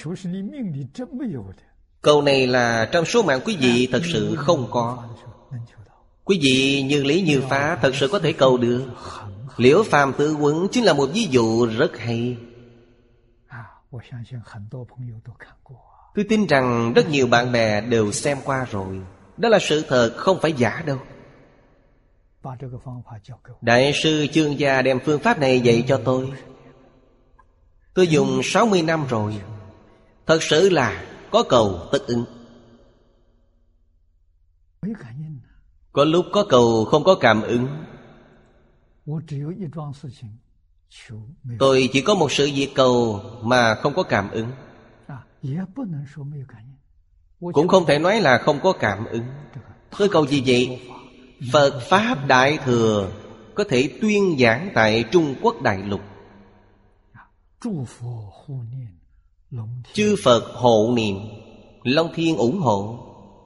Cầu này là trong số mạng quý vị thật sự không có. Quý vị như lý như Pháp thật sự có thể cầu được. Liễu Phàm Tự Quẩn chính là một ví dụ rất hay. Tôi tin rằng rất nhiều bạn bè đều xem qua rồi. Đó là sự thật, không phải giả đâu. Đại sư Chương Gia đem phương pháp này dạy cho tôi. Tôi dùng sáu mươi năm rồi. Thật sự là có cầu tất ứng. Có lúc có cầu không có cảm ứng. Tôi chỉ có một sự việc cầu mà không có cảm ứng. Cũng không thể nói là không có cảm ứng. Tôi cầu gì vậy? Phật Pháp Đại Thừa có thể tuyên giảng tại Trung Quốc đại lục. Chư Phật hộ niệm, Long Thiên ủng hộ.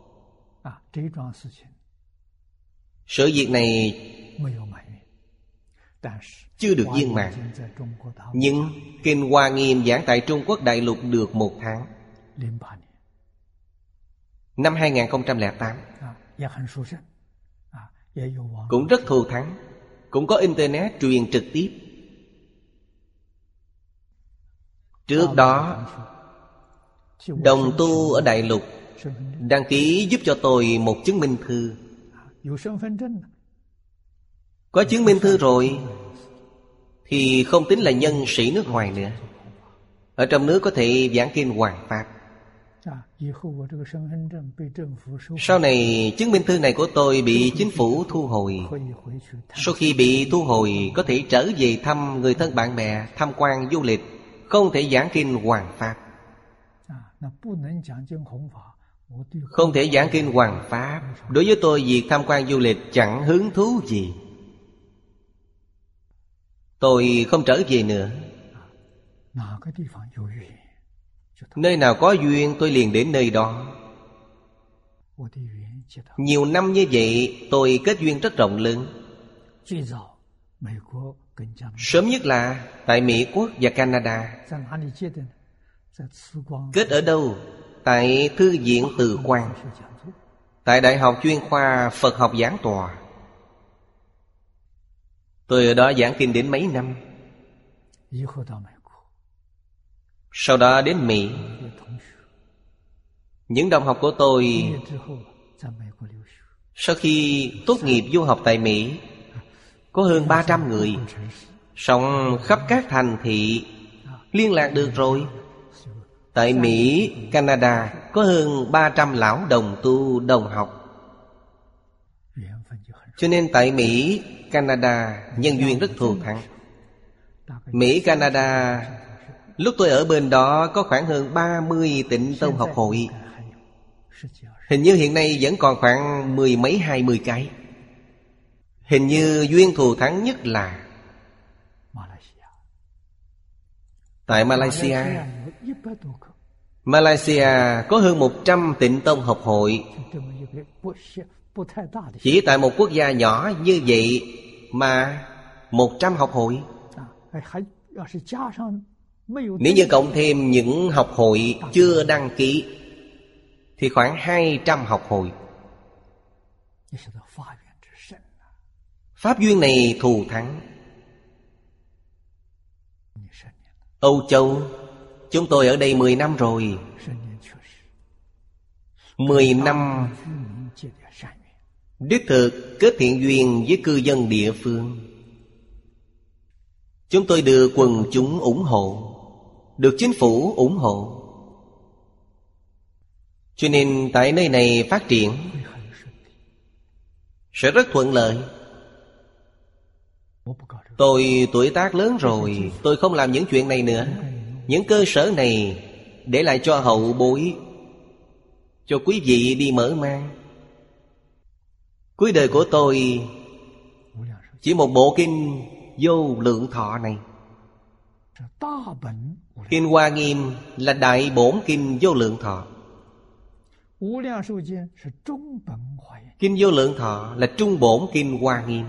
Sự việc này chưa được viên mãn. Nhưng Kinh Hoa Nghiêm giảng tại Trung Quốc đại lục được một tháng. Năm hai nghìn không trăm lẻ tám. Cũng rất thù thắng. Cũng có Internet truyền trực tiếp. Trước đó đồng tu ở đại lục đăng ký giúp cho tôi một chứng minh thư. Có chứng minh thư rồi thì không tính là nhân sĩ nước ngoài nữa. Ở trong nước có thể giảng kinh Hoàng Pháp. Sau này chứng minh thư này của tôi bị chính phủ thu hồi. Sau khi bị thu hồi có thể trở về thăm người thân bạn bè, tham quan du lịch. Không thể giảng kinh Hoàng Pháp. Không thể giảng kinh Hoàng Pháp. Đối với tôi việc tham quan du lịch chẳng hứng thú gì. Tôi không trở về nữa. Nơi nào có duyên tôi liền đến nơi đó. Nhiều năm như vậy tôi kết duyên rất rộng lớn. Sớm nhất là tại Mỹ Quốc và Canada. Kết ở đâu? Tại Thư viện Từ Quang, tại Đại học chuyên khoa Phật học giảng tòa. Tôi ở đó giảng kinh đến mấy năm. Sau đó đến Mỹ. Những đồng học của tôi sau khi tốt nghiệp du học tại Mỹ có hơn ba trăm người, sống khắp các thành thị, liên lạc được rồi. Tại Mỹ, Canada có hơn ba trăm lão đồng tu đồng học. Cho nên tại Mỹ, Canada nhân duyên rất thù thắng. Mỹ, Canada, lúc tôi ở bên đó có khoảng hơn ba mươi Tịnh Tông học hội. Hình như hiện nay vẫn còn khoảng mười mấy hai mươi cái. Hình như duyên thù thắng nhất là tại Malaysia. Malaysia có hơn một trăm Tịnh Tông học hội. Chỉ tại một quốc gia nhỏ như vậy mà một trăm học hội. Nếu như cộng thêm những học hội chưa đăng ký thì khoảng hai trăm học hội. Pháp duyên này thù thắng. Âu Châu, chúng tôi ở đây mười năm rồi. Mười năm đích thực kết thiện duyên với cư dân địa phương. Chúng tôi được quần chúng ủng hộ, được chính phủ ủng hộ. Cho nên tại nơi này phát triển sẽ rất thuận lợi. Tôi tuổi tác lớn rồi, tôi không làm những chuyện này nữa. Những cơ sở này để lại cho hậu bối, cho quý vị đi mở mang. Cuối đời của tôi chỉ một bộ kinh Vô Lượng Thọ này. Kinh Hoa Nghiêm là đại bổn kinh Vô Lượng Thọ. Kinh Vô Lượng Thọ là trung bổn kinh Hoa Nghiêm.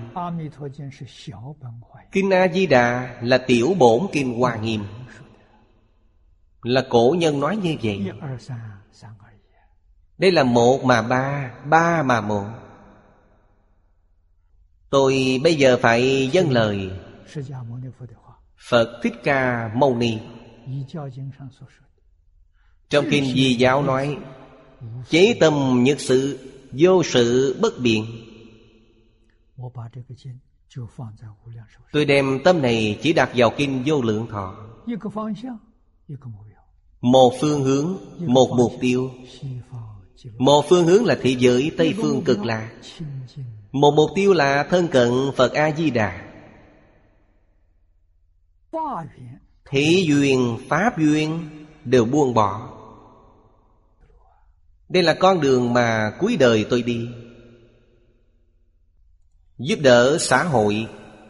Kinh A Di Đà là tiểu bổn kinh Hoa Nghiêm. Là cổ nhân nói như vậy. Đây là một mà ba, ba mà một. Tôi bây giờ phải dâng lời Phật Thích Ca Mâu Ni. Trong kinh Di Giáo nói: chế tâm nhất sự, vô sự bất biện. Tôi đem tâm này chỉ đặt vào kinh Vô Lượng Thọ. Một phương hướng, một mục tiêu. Một phương hướng là thế giới Tây Phương Cực Lạc. Một mục tiêu là thân cận Phật A-di-đà. Thế duyên, pháp duyên đều buông bỏ. Đây là con đường mà cuối đời tôi đi. Giúp đỡ xã hội,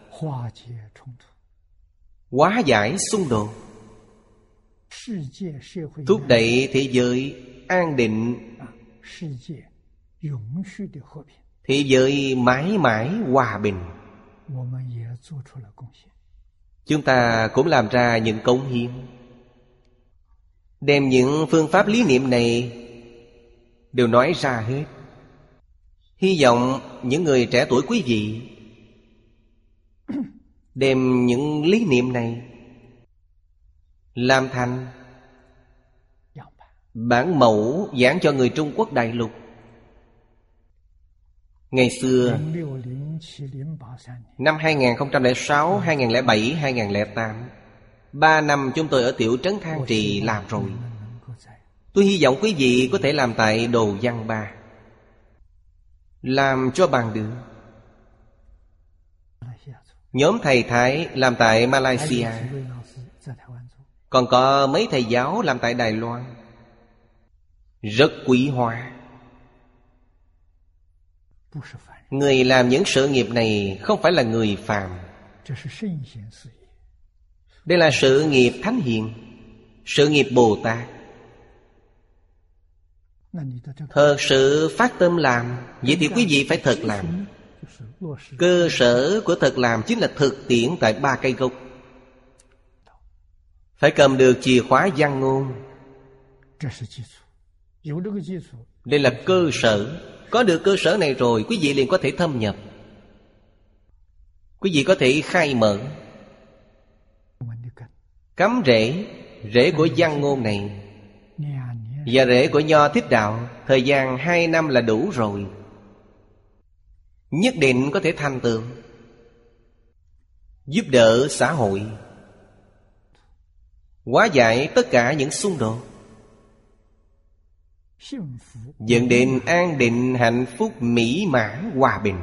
hóa giải xung đột, thúc đẩy thế giới an định, thế giới mãi mãi hòa bình. Chúng ta cũng làm ra những cống hiến, đem những phương pháp lý niệm này đều nói ra hết. Hy vọng những người trẻ tuổi quý vị đem những lý niệm này làm thành bản mẫu giảng cho người Trung Quốc đại lục. Ngày xưa năm hai không không sáu, hai không không bảy, hai không không tám, ba năm chúng tôi ở tiểu trấn Thang Trì làm rồi. Tôi hy vọng quý vị có thể làm tại Đồ Văn Ba, làm cho bằng được. Nhóm thầy Thái làm tại Malaysia, còn có mấy thầy giáo làm tại Đài Loan. Rất quý hóa. Người làm những sự nghiệp này không phải là người phàm. Đây là sự nghiệp thánh hiền, sự nghiệp Bồ Tát. Thật sự phát tâm làm, vậy thì quý vị phải thật làm. Cơ sở của thật làm chính là thực tiễn tại ba cây gốc. Phải cầm được chìa khóa văn ngôn. Đây là cơ sở. Có được cơ sở này rồi, quý vị liền có thể thâm nhập. Quý vị có thể khai mở. Cắm rễ, rễ của văn ngôn này và rễ của Nho Thích Đạo, thời gian hai năm là đủ rồi. Nhất định có thể thành tựu, giúp đỡ xã hội, hóa giải tất cả những xung đột, dẫn đến an định, hạnh phúc, mỹ mãn, hòa bình.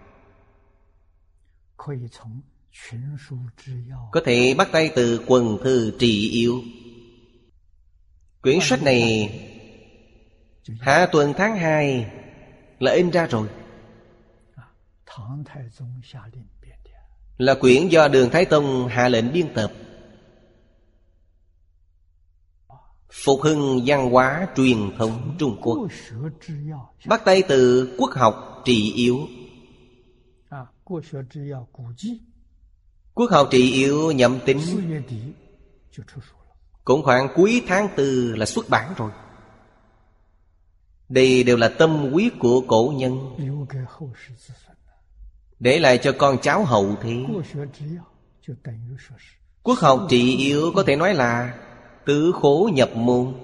Có thể bắt tay từ quần thư trị yếu. Quyển sách này hạ tuần tháng hai là in ra rồi. Là quyển do Đường Thái Tông hạ lệnh biên tập. Phục hưng văn hóa truyền thống Trung Quốc. Bắt tay từ quốc học trị yếu. Quốc học trị yếu nhậm tính cũng khoảng cuối tháng tư là xuất bản rồi. Đây đều là tâm huyết của cổ nhân, để lại cho con cháu hậu thế. Quốc học trị yếu có thể nói là tứ khố nhập môn.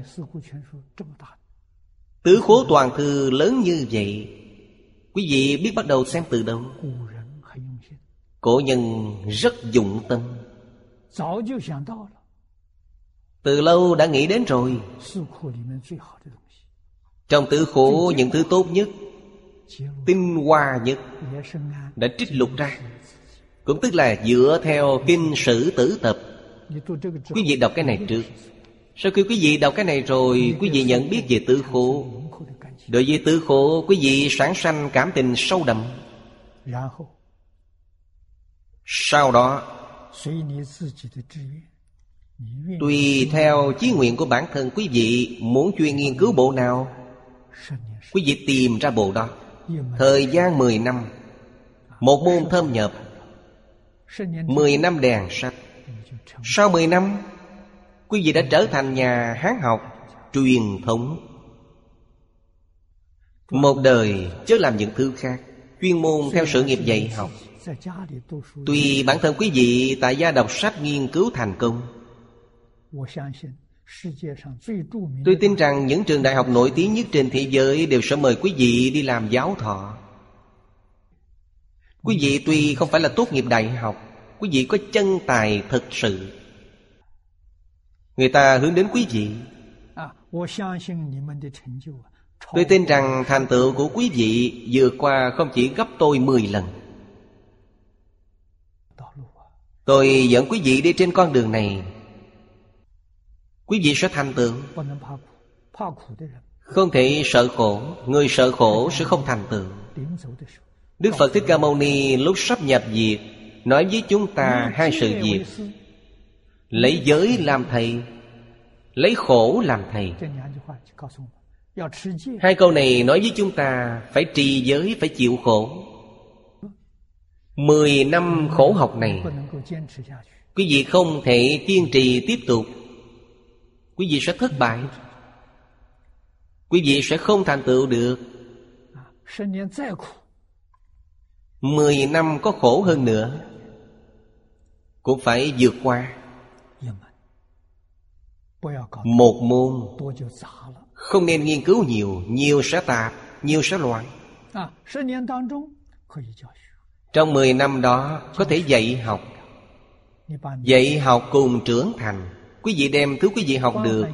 Tứ khố toàn thư lớn như vậy, quý vị biết bắt đầu xem từ đâu? Cổ nhân rất dụng tâm, từ lâu đã nghĩ đến rồi. Trong tứ khố, những thứ tốt nhất, tinh hoa nhất đã trích lục ra. Cũng tức là dựa theo kinh sử tử tập. Quý vị đọc cái này trước. Sau khi quý vị đọc cái này rồi, quý vị nhận biết về tứ khổ. Đối với tứ khổ, quý vị sản sanh cảm tình sâu đậm. Sau đó, tùy theo chí nguyện của bản thân quý vị muốn chuyên nghiên cứu bộ nào, quý vị tìm ra bộ đó. Thời gian mười năm, một môn thâm nhập, mười năm đèn sách. Sau mười năm, quý vị đã trở thành nhà Hán học truyền thống. Một đời chớ làm những thứ khác, chuyên môn theo sự nghiệp dạy học. Tuy bản thân quý vị tại gia đọc sách nghiên cứu thành công, tôi tin rằng những trường đại học nổi tiếng nhất trên thế giới đều sẽ mời quý vị đi làm giáo thọ. Quý vị tuy không phải là tốt nghiệp đại học, quý vị có chân tài thực sự, người ta hướng đến quý vị. Tôi tin rằng thành tựu của quý vị vượt qua không chỉ gấp tôi mười lần. Tôi dẫn quý vị đi trên con đường này, quý vị sẽ thành tựu. Không thể sợ khổ, người sợ khổ sẽ không thành tựu. Đức Phật Thích Ca Mâu Ni lúc sắp nhập diệt nói với chúng ta hai sự việc: lấy giới làm thầy, lấy khổ làm thầy. Hai câu này nói với chúng ta phải trì giới, phải chịu khổ. Mười năm khổ học này, quý vị không thể kiên trì tiếp tục, quý vị sẽ thất bại, quý vị sẽ không thành tựu được. Mười năm có khổ hơn nữa cũng phải vượt qua. Một môn không nên nghiên cứu nhiều, nhiều sẽ tạp, nhiều sẽ loạn. Trong mười năm đó có thể dạy học. Dạy học cùng trưởng thành. Quý vị đem thứ quý vị học được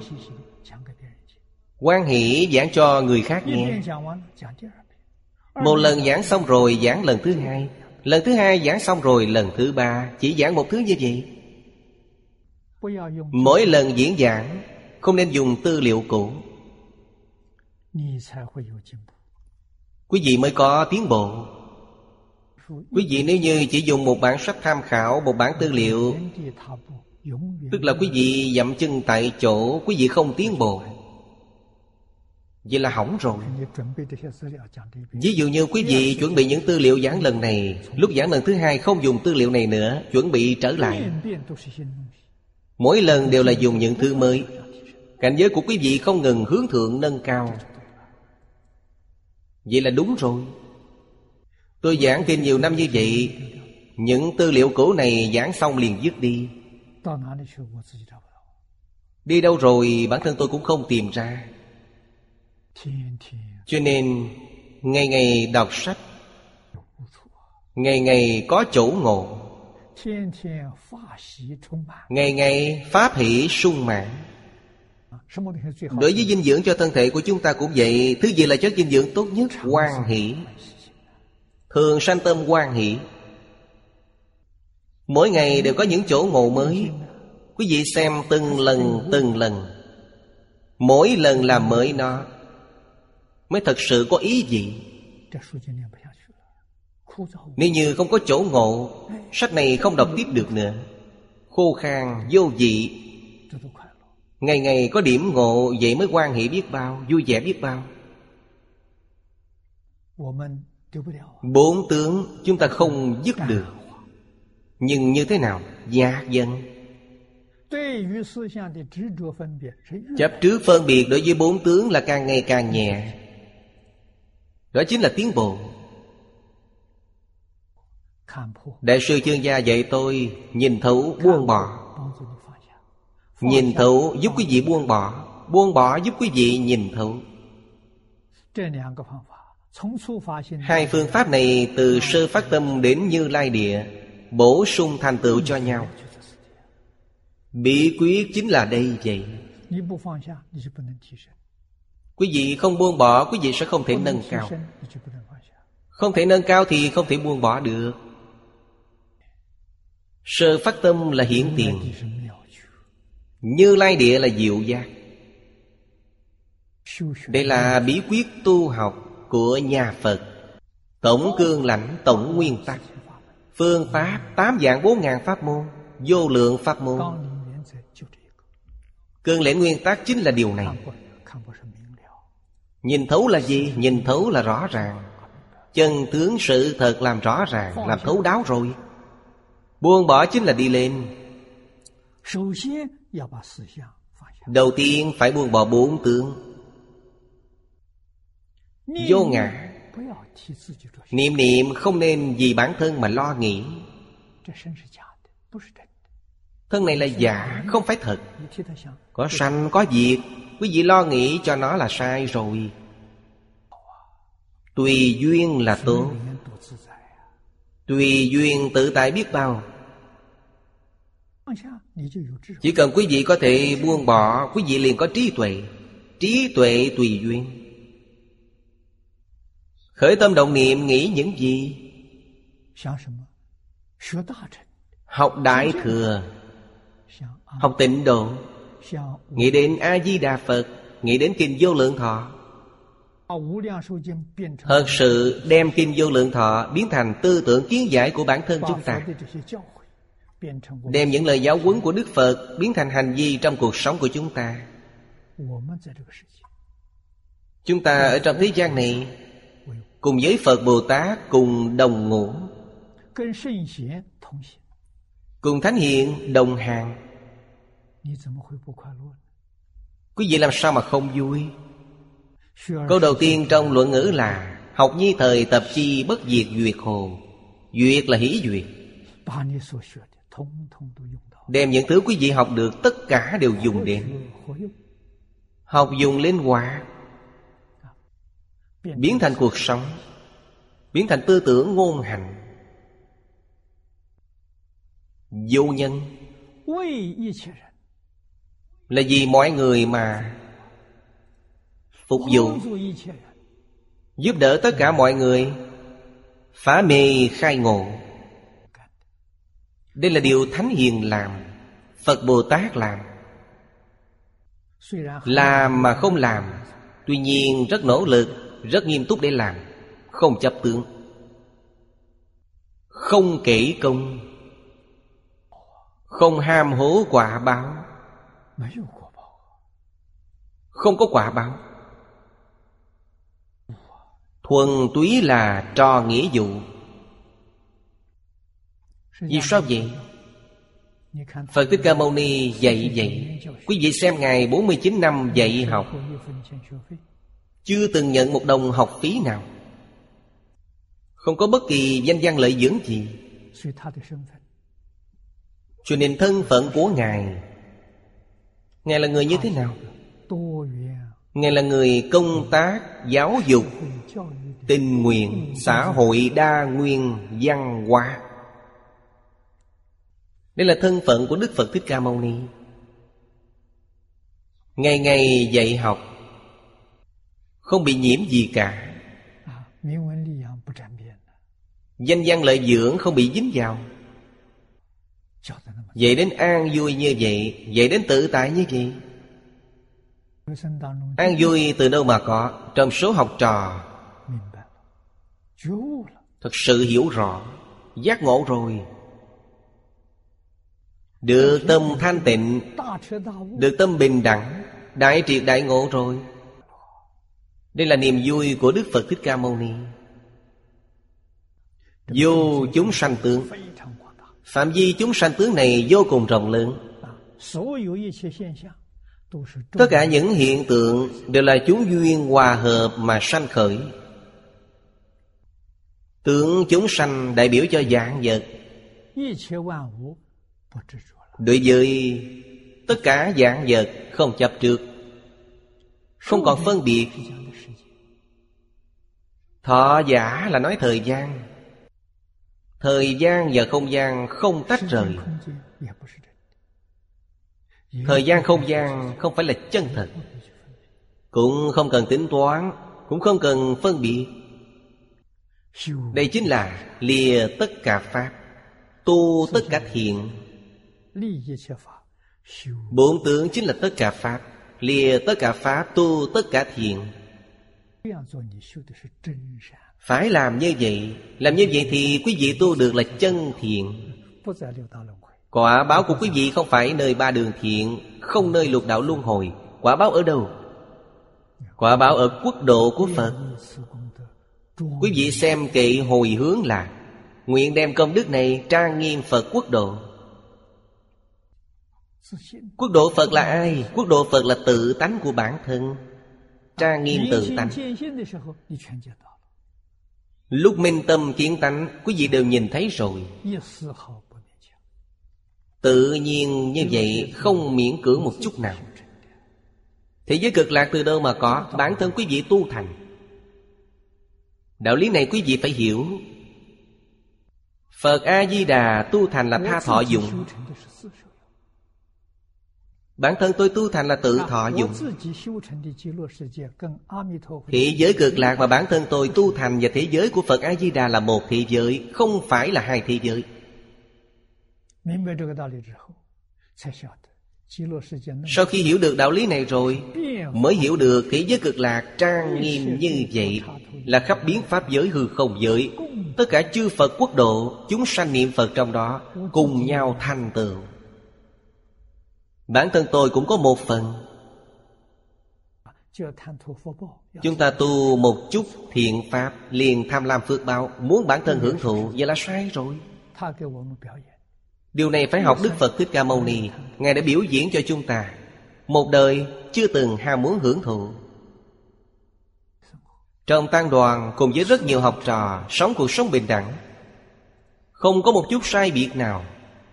hoan hỷ giảng cho người khác nghe. Một lần giảng xong rồi giảng lần thứ hai, lần thứ hai giảng xong rồi lần thứ ba. Chỉ giảng một thứ như vậy. Mỗi lần diễn giảng không nên dùng tư liệu cũ, quý vị mới có tiến bộ. Quý vị nếu như chỉ dùng một bản sách tham khảo, một bản tư liệu, tức là quý vị dậm chân tại chỗ, quý vị không tiến bộ. Vậy là hỏng rồi. Ví dụ như quý vị chuẩn bị những tư liệu giảng lần này, lúc giảng lần thứ hai không dùng tư liệu này nữa, chuẩn bị trở lại. Mỗi lần đều là dùng những thứ mới. Cảnh giới của quý vị không ngừng hướng thượng nâng cao. Vậy là đúng rồi. Tôi giảng kinh nhiều năm như vậy, những tư liệu cũ này giảng xong liền dứt đi. Đi đâu rồi bản thân tôi cũng không tìm ra. Cho nên ngày ngày đọc sách, ngày ngày có chỗ ngộ, ngày ngày pháp hỷ sung mãn. Đối với dinh dưỡng cho thân thể của chúng ta cũng vậy. Thứ gì là chất dinh dưỡng tốt nhất? Hoan hỷ. Thường sanh tâm hoan hỷ. Mỗi ngày đều có những chỗ ngộ mới. Quý vị xem từng lần từng lần, mỗi lần làm mới nó mới thật sự có ý gì. Nếu như không có chỗ ngộ, sách này không đọc tiếp được nữa. Khô khan, vô vị. Ngày ngày có điểm ngộ, vậy mới hoan hỷ biết bao, vui vẻ biết bao. Bốn tướng chúng ta không dứt được. Nhưng như thế nào? Nhạc dần. Chấp trước phân biệt đối với bốn tướng là càng ngày càng nhẹ. Đó chính là tiến bộ. Đại sư Chương Gia dạy tôi nhìn thấu buông bỏ. Nhìn thấu giúp quý vị buông bỏ, buông bỏ giúp quý vị nhìn thấu. Hai phương pháp này từ sơ phát tâm đến Như Lai Địa bổ sung thành tựu cho nhau. Bí quyết chính là đây vậy. Quý vị không buông bỏ, quý vị sẽ không thể nâng cao. Không thể nâng cao thì không thể buông bỏ được. Sơ phát tâm là hiển tiền, Như Lai địa là diệu giác. Đây là bí quyết tu học của nhà Phật. Tổng cương lãnh, tổng nguyên tắc, phương pháp tám vạn bốn ngàn pháp môn, vô lượng pháp môn. Cương lĩnh nguyên tắc chính là điều này. Nhìn thấu là gì? Nhìn thấu là rõ ràng. Chân tướng sự thật làm rõ ràng, làm thấu đáo rồi. Buông bỏ chính là đi lên. Đầu tiên phải buông bỏ bốn tướng. Vô ngã. Niệm niệm không nên vì bản thân mà lo nghĩ. Thân này là giả, không phải thật. Có sanh, có diệt. Quý vị lo nghĩ cho nó là sai rồi. Tùy duyên là tốt. Tùy duyên tự tại biết bao. Chỉ cần quý vị có thể buông bỏ, quý vị liền có trí tuệ. Trí tuệ tùy duyên. Khởi tâm động niệm nghĩ những gì? Học Đại Thừa, học Tịnh Độ, nghĩ đến A-di-đà Phật, nghĩ đến Kinh Vô Lượng Thọ. Thật sự đem Kinh Vô Lượng Thọ biến thành tư tưởng kiến giải của bản thân chúng ta. Đem những lời giáo huấn của Đức Phật biến thành hành vi trong cuộc sống của chúng ta. Chúng ta ở trong thế gian này cùng với Phật Bồ Tát cùng đồng ngủ, cùng Thánh Hiền đồng hàng. Quý vị làm sao mà không vui? Câu đầu tiên trong luận ngữ là học nhi thời tập chi bất diệt duyệt hồ. Duyệt là hỷ duyệt. Đem những thứ quý vị học được tất cả đều dùng đến. Học dùng linh hoạt, biến thành cuộc sống, biến thành tư tưởng ngôn hành. Vô nhân là vì mọi người mà phục vụ, giúp đỡ tất cả mọi người phá mê khai ngộ. Đây là điều Thánh Hiền làm, Phật Bồ Tát làm. Làm mà không làm, tuy nhiên rất nỗ lực, rất nghiêm túc để làm, không chấp tướng, không kể công, không ham hố quả báo. Không có quả báo. Thuần túy là trò nghĩa vụ. Vì sao vậy? Phật Thích Ca Mâu Ni dạy vậy. Quý vị xem Ngài bốn mươi chín năm dạy học, chưa từng nhận một đồng học phí nào, không có bất kỳ danh văn lợi dưỡng gì. Cho nên thân phận của Ngài, Ngài là người như thế nào? Ngài là người công tác giáo dục tình nguyện, xã hội đa nguyên văn hóa. Đây là thân phận của Đức Phật Thích Ca Mâu Ni. Ngày ngày dạy học, không bị nhiễm gì cả. Danh văn lợi dưỡng không bị dính vào. Dạy đến an vui như vậy, dạy đến tự tại như vậy. An vui từ đâu mà có? Trong số học trò thật sự hiểu rõ, giác ngộ rồi, được tâm thanh tịnh, được tâm bình đẳng, đại triệt đại ngộ rồi. Đây là niềm vui của Đức Phật Thích Ca Mâu Ni. Vô chúng sanh tướng, phạm vi chúng sanh tướng này vô cùng rộng lớn. Tất cả những hiện tượng đều là chúng duyên hòa hợp mà sanh khởi. Tướng chúng sanh đại biểu cho vạn vật. Đối với tất cả vạn vật không chấp trước, không còn phân biệt. Thọ giả là nói thời gian. Thời gian và không gian không tách rời. Thời gian không gian không phải là chân thật, cũng không cần tính toán, cũng không cần phân biệt. Đây chính là lìa tất cả pháp, tu tất cả thiện. Bổn tướng chính là tất cả pháp, lìa tất cả pháp tu tất cả thiện. Phải làm như vậy. Làm như vậy thì quý vị tu được là chân thiện. Quả báo của quý vị không phải nơi ba đường thiện, không nơi lục đạo luân hồi. Quả báo ở đâu? Quả báo ở quốc độ của Phật. Quý vị xem kệ hồi hướng là nguyện đem công đức này trang nghiêm Phật quốc độ. Quốc độ Phật là ai? Quốc độ Phật là tự tánh của bản thân, trang nghiêm tự tánh. Lúc minh tâm kiến tánh, quý vị đều nhìn thấy rồi. Tự nhiên như vậy, không miễn cưỡng một chút nào. Thế giới cực lạc từ đâu mà có? Bản thân quý vị tu thành. Đạo lý này quý vị phải hiểu. Phật A-di-đà tu thành là tha thọ dụng. Bản thân tôi tu thành là tự thọ dụng. Thế giới cực lạc mà bản thân tôi tu thành và thế giới của Phật A-di-đà là một thế giới, không phải là hai thế giới. Sau khi hiểu được đạo lý này rồi, mới hiểu được thế giới cực lạc trang nghiêm như vậy là khắp biến pháp giới hư không giới. Tất cả chư Phật quốc độ, chúng sanh niệm Phật trong đó, cùng nhau thành tựu. Bản thân tôi cũng có một phần. Chúng ta tu một chút thiện pháp liền tham lam phước báo, muốn bản thân hưởng thụ, vậy là sai rồi. Điều này phải học Đức Phật Thích Ca Mâu Ni. Ngài đã biểu diễn cho chúng ta. Một đời chưa từng ham muốn hưởng thụ. Trong tăng đoàn cùng với rất nhiều học trò sống cuộc sống bình đẳng, không có một chút sai biệt nào.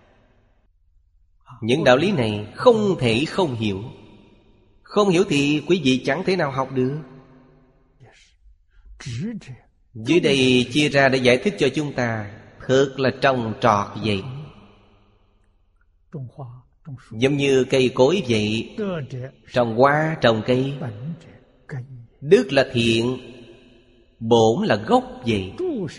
Những đạo lý này không thể không hiểu. Không hiểu thì quý vị chẳng thể nào học được. Dưới đây chia ra để giải thích cho chúng ta. Thật là trồng trọt vậy. Giống như cây cối vậy. Trồng hoa, trồng cây. Đức là thiện, bổn là gốc vậy.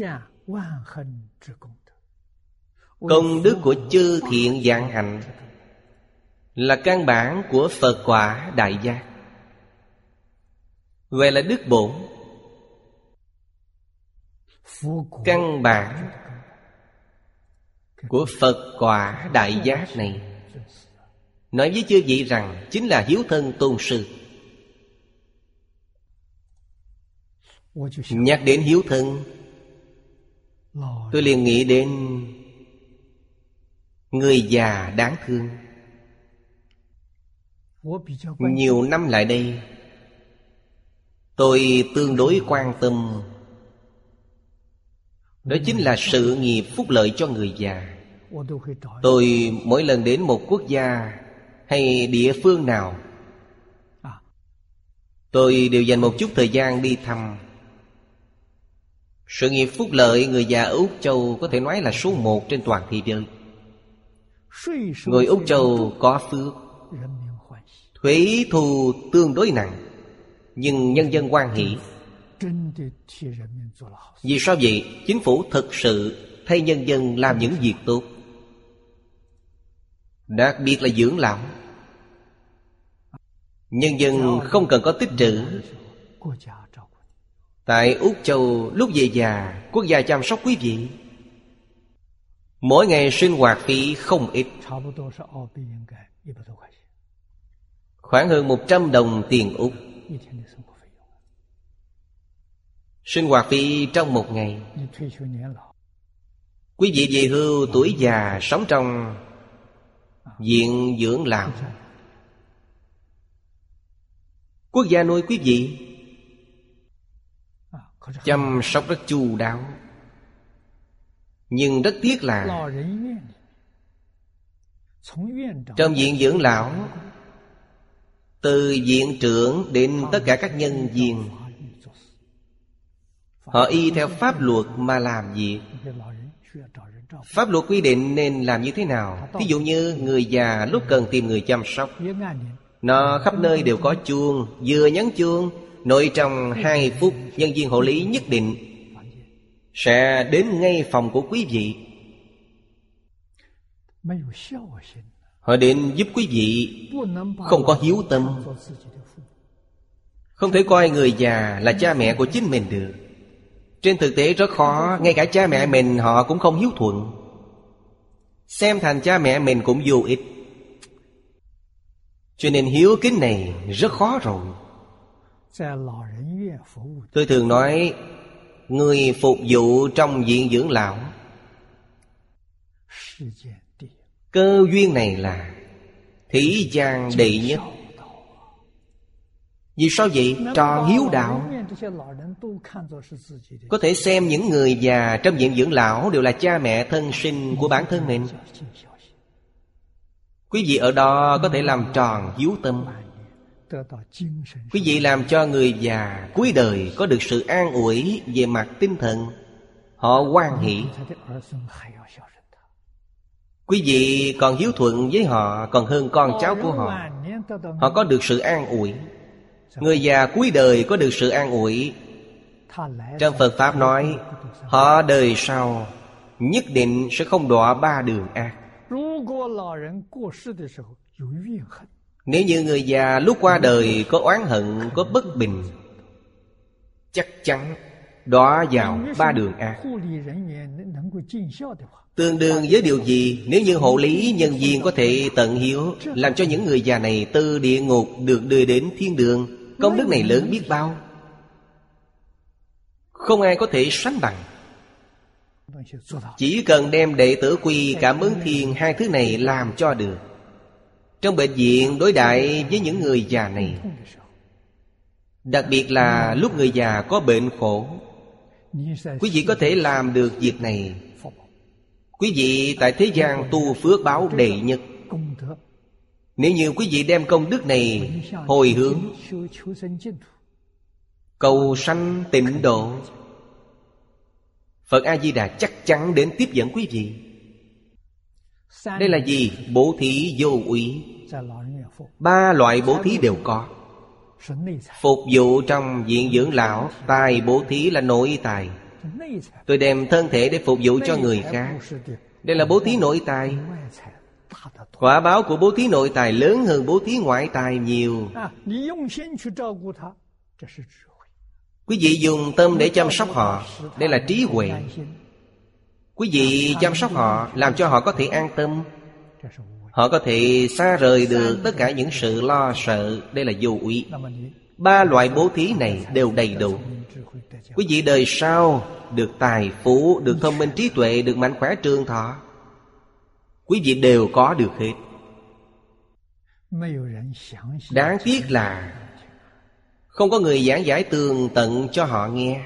Công đức của chư thiện vạn hạnh là căn bản của Phật quả đại giác, gọi là đức bổn. Căn bản của Phật quả đại giác này, nói với chư vị rằng chính là hiếu thân tôn sư. Nhắc đến hiếu thân, tôi liền nghĩ đến người già đáng thương. Nhiều năm lại đây, tôi tương đối quan tâm, đó chính là sự nghiệp phúc lợi cho người già. Tôi mỗi lần đến một quốc gia hay địa phương nào, tôi đều dành một chút thời gian đi thăm. Sự nghiệp phúc lợi người già ở Úc Châu có thể nói là số một trên toàn thế giới. Người Úc Châu có phước, thuế thu tương đối nặng, nhưng nhân dân hoan hỷ. Vì sao vậy? Chính phủ thực sự thay nhân dân làm những việc tốt. Đặc biệt là dưỡng lão. Nhân dân không cần có tích trữ. Tại Úc Châu, lúc về già, quốc gia chăm sóc quý vị. Mỗi ngày sinh hoạt phí không ít, khoảng hơn một trăm đồng tiền Úc. Sinh hoạt phí trong một ngày. Quý vị về hưu tuổi già sống trong viện dưỡng lão, quốc gia nuôi quý vị, chăm sóc rất chu đáo. Nhưng rất tiếc là trong viện dưỡng lão, từ viện trưởng đến tất cả các nhân viên, họ y theo pháp luật mà làm việc. Pháp luật quy định nên làm như thế nào. Ví dụ như người già lúc cần tìm người chăm sóc, nó khắp nơi đều có chuông. Vừa nhấn chuông, nội trong hai phút nhân viên hộ lý nhất định sẽ đến ngay phòng của quý vị. Họ đến giúp quý vị, không có hiếu tâm. Không thể coi người già là cha mẹ của chính mình được. Trên thực tế rất khó. Ngay cả cha mẹ mình họ cũng không hiếu thuận. Xem thành cha mẹ mình cũng vô ích. Cho nên hiếu kính này rất khó rồi. Tôi thường nói, người phục vụ trong viện dưỡng lão, cơ duyên này là thế gian đệ nhất. Vì sao vậy? Tròn hiếu đạo. Có thể xem những người già trong viện dưỡng lão đều là cha mẹ thân sinh của bản thân mình. Quý vị ở đó có thể làm tròn hiếu tâm. Quý vị làm cho người già cuối đời có được sự an ủi về mặt tinh thần. Họ hoan hỷ. Quý vị còn hiếu thuận với họ còn hơn con cháu của họ. Họ có được sự an ủi. Người già cuối đời có được sự an ủi. Trong Phật Pháp nói, họ đời sau nhất định sẽ không đọa ba đường ác. Nếu như người già lúc qua đời có oán hận, có bất bình, chắc chắn đọa vào ba đường ác. Tương đương với điều gì? Nếu như hộ lý nhân viên có thể tận hiếu, làm cho những người già này từ địa ngục được đưa đến thiên đường, công đức này lớn biết bao. Không ai có thể sánh bằng. Chỉ cần đem đệ tử quy, cảm ứng thiên, hai thứ này làm cho được. Trong bệnh viện đối đãi với những người già này, đặc biệt là lúc người già có bệnh khổ, quý vị có thể làm được việc này. Quý vị tại thế gian tu phước báo đệ nhất. Nếu như quý vị đem công đức này hồi hướng cầu sanh tịnh độ, Phật A-di-đà chắc chắn đến tiếp dẫn quý vị. Đây là gì? Bố thí vô úy. Ba loại bố thí đều có. Phục vụ trong viện dưỡng lão, tài bố thí là nội tài. Tôi đem thân thể để phục vụ cho người khác. Đây là bố thí nội tài. Quả báo của bố thí nội tài lớn hơn bố thí ngoại tài nhiều. Quý vị dùng tâm để chăm sóc họ, đây là trí huệ. Quý vị chăm sóc họ, làm cho họ có thể an tâm. Họ có thể xa rời được tất cả những sự lo sợ, đây là vô úy. Ba loại bố thí này đều đầy đủ. Quý vị đời sau được tài phú, được thông minh trí tuệ, được mạnh khỏe trường thọ, quý vị đều có được hết. Đáng tiếc là không có người giảng giải tường tận cho họ nghe.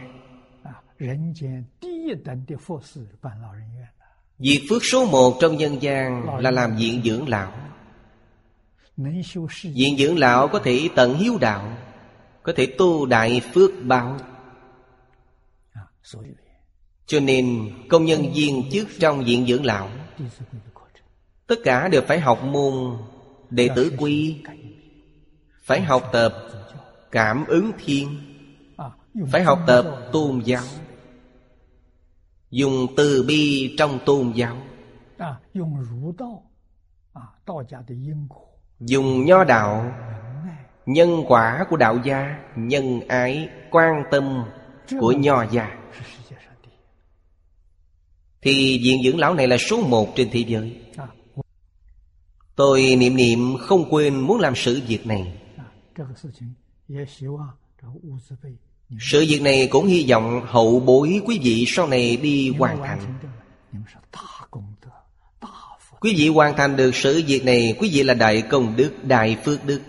Việc phước số một trong nhân gian là làm viện dưỡng lão. Viện dưỡng lão có thể tận hiếu đạo, có thể tu đại phước báo. Cho nên công nhân viên chức trong viện dưỡng lão tất cả đều phải học môn đệ tử quy, phải học tập cảm ứng thiên, phải học tập tôn giáo, dùng từ bi trong tôn giáo, dùng nho đạo, nhân quả của đạo gia, nhân ái, quan tâm của nho gia, thì viện dưỡng lão này là số một trên thế giới. Tôi niệm niệm không quên muốn làm sự việc này. Sự việc này cũng hy vọng hậu bối quý vị sau này đi hoàn thành. Quý vị hoàn thành được sự việc này, quý vị là đại công đức, đại phước đức,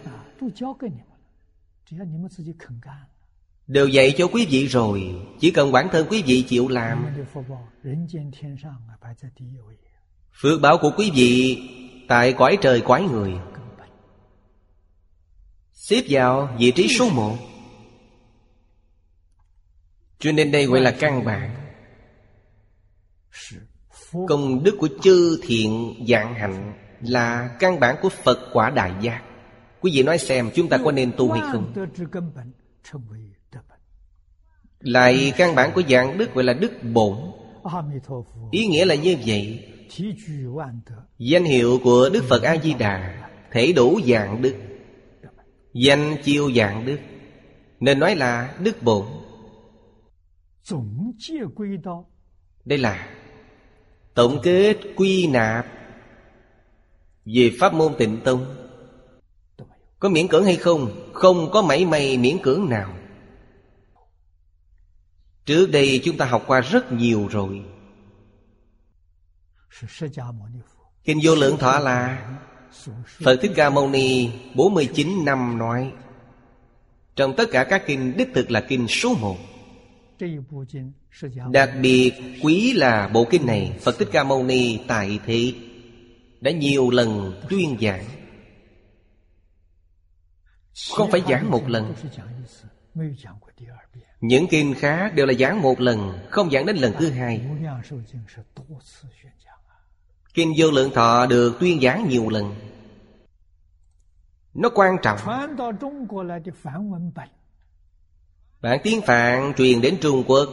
đều dạy cho quý vị rồi. Chỉ cần bản thân quý vị chịu làm, phước báo của quý vị tại cõi trời cõi người xếp vào vị trí số một. Cho nên đây gọi là căn bản. Công đức của chư thiện vạn hạnh là căn bản của Phật quả đại giác. Quý vị nói xem chúng ta có nên tu hay không? Lại căn bản của dạng đức gọi là đức bổn. Ý nghĩa là như vậy. Danh hiệu của Đức Phật A-di-đà thể đủ dạng đức, danh chiêu dạng đức, nên nói là đức bổn. Đây là tổng kết quy nạp về pháp môn Tịnh Tông. Có miễn cưỡng hay không? Không có mảy may miễn cưỡng nào. Trước đây chúng ta học qua rất nhiều rồi. Kinh Vô Lượng Thọ là Phật Thích Ca Mâu Ni bốn mươi chín năm nói. Trong tất cả các kinh, đích thực là kinh số một. Đặc biệt quý là bộ kinh này, Phật Thích Ca Mâu Ni tại thế đã nhiều lần tuyên giảng. Không phải giảng một lần. Những kinh khác đều là giảng một lần, không giảng đến lần thứ hai. Kinh Vô Lượng Thọ được tuyên giảng nhiều lần. Nó quan trọng. Bản tiếng Phạn truyền đến Trung Quốc,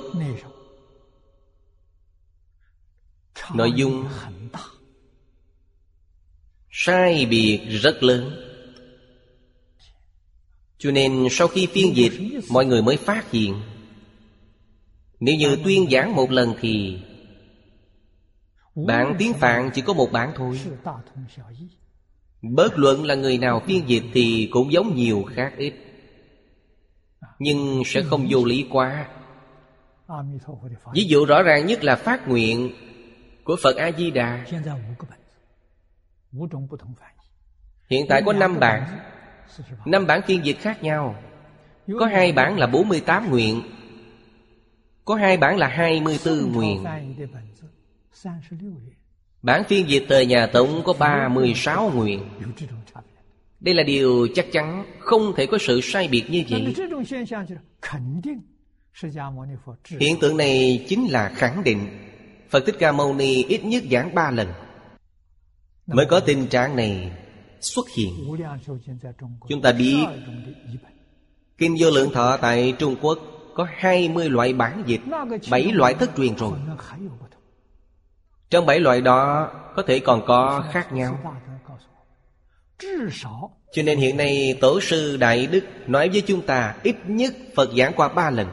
nội dung sai biệt rất lớn. Cho nên sau khi phiên dịch, mọi người mới phát hiện, nếu như tuyên giảng một lần thì bản tiếng Phạn chỉ có một bản thôi. Bất luận là người nào phiên dịch thì cũng giống nhiều khác ít, nhưng sẽ không vô lý quá. Ví dụ rõ ràng nhất là phát nguyện của Phật A-di-đà. Hiện tại có năm bản, năm bản phiên dịch khác nhau. Có hai bản là bốn mươi tám nguyện, có hai bản là hai mươi tư nguyện. Bản phiên dịch thời nhà Tống có ba mươi sáu nguyện. Đây là điều chắc chắn, không thể có sự sai biệt như vậy. Hiện tượng này chính là khẳng định Phật Thích Ca Mâu Ni ít nhất giảng ba lần mới có tình trạng này xuất hiện. Chúng ta biết Kinh Vô Lượng Thọ tại Trung Quốc có hai mươi loại bản dịch, bảy loại thất truyền rồi. Trong bảy loại đó có thể còn có khác nhau. Cho nên hiện nay Tổ sư Đại Đức nói với chúng ta ít nhất Phật giảng qua ba lần.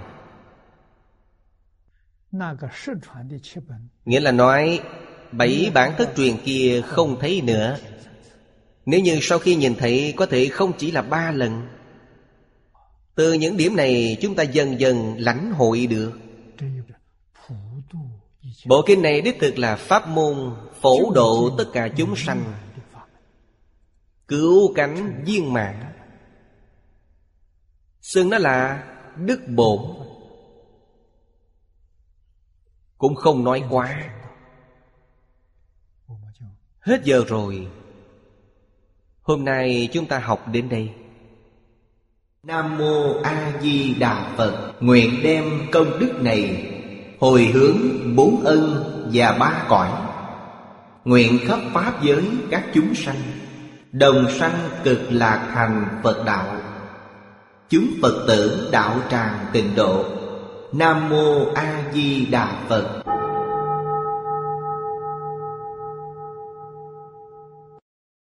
Nghĩa là nói bảy bản thất truyền kia không thấy nữa. Nếu như sau khi nhìn thấy có thể không chỉ là ba lần. Từ những điểm này chúng ta dần dần lãnh hội được. Bộ kinh này đích thực là pháp môn phổ độ tất cả chúng sanh, cứu cánh viên mãn. Xưng nó là đức bổn cũng không nói quá. Hết giờ rồi. Hôm nay chúng ta học đến đây. Nam Mô A Di Đà Phật. Nguyện đem công đức này hồi hướng bốn ân và ba cõi, nguyện khắp pháp giới các chúng sanh đồng sanh cực lạc thành Phật đạo. Chúng Phật tử đạo tràng tịnh độ. Nam Mô A Di Đà Phật.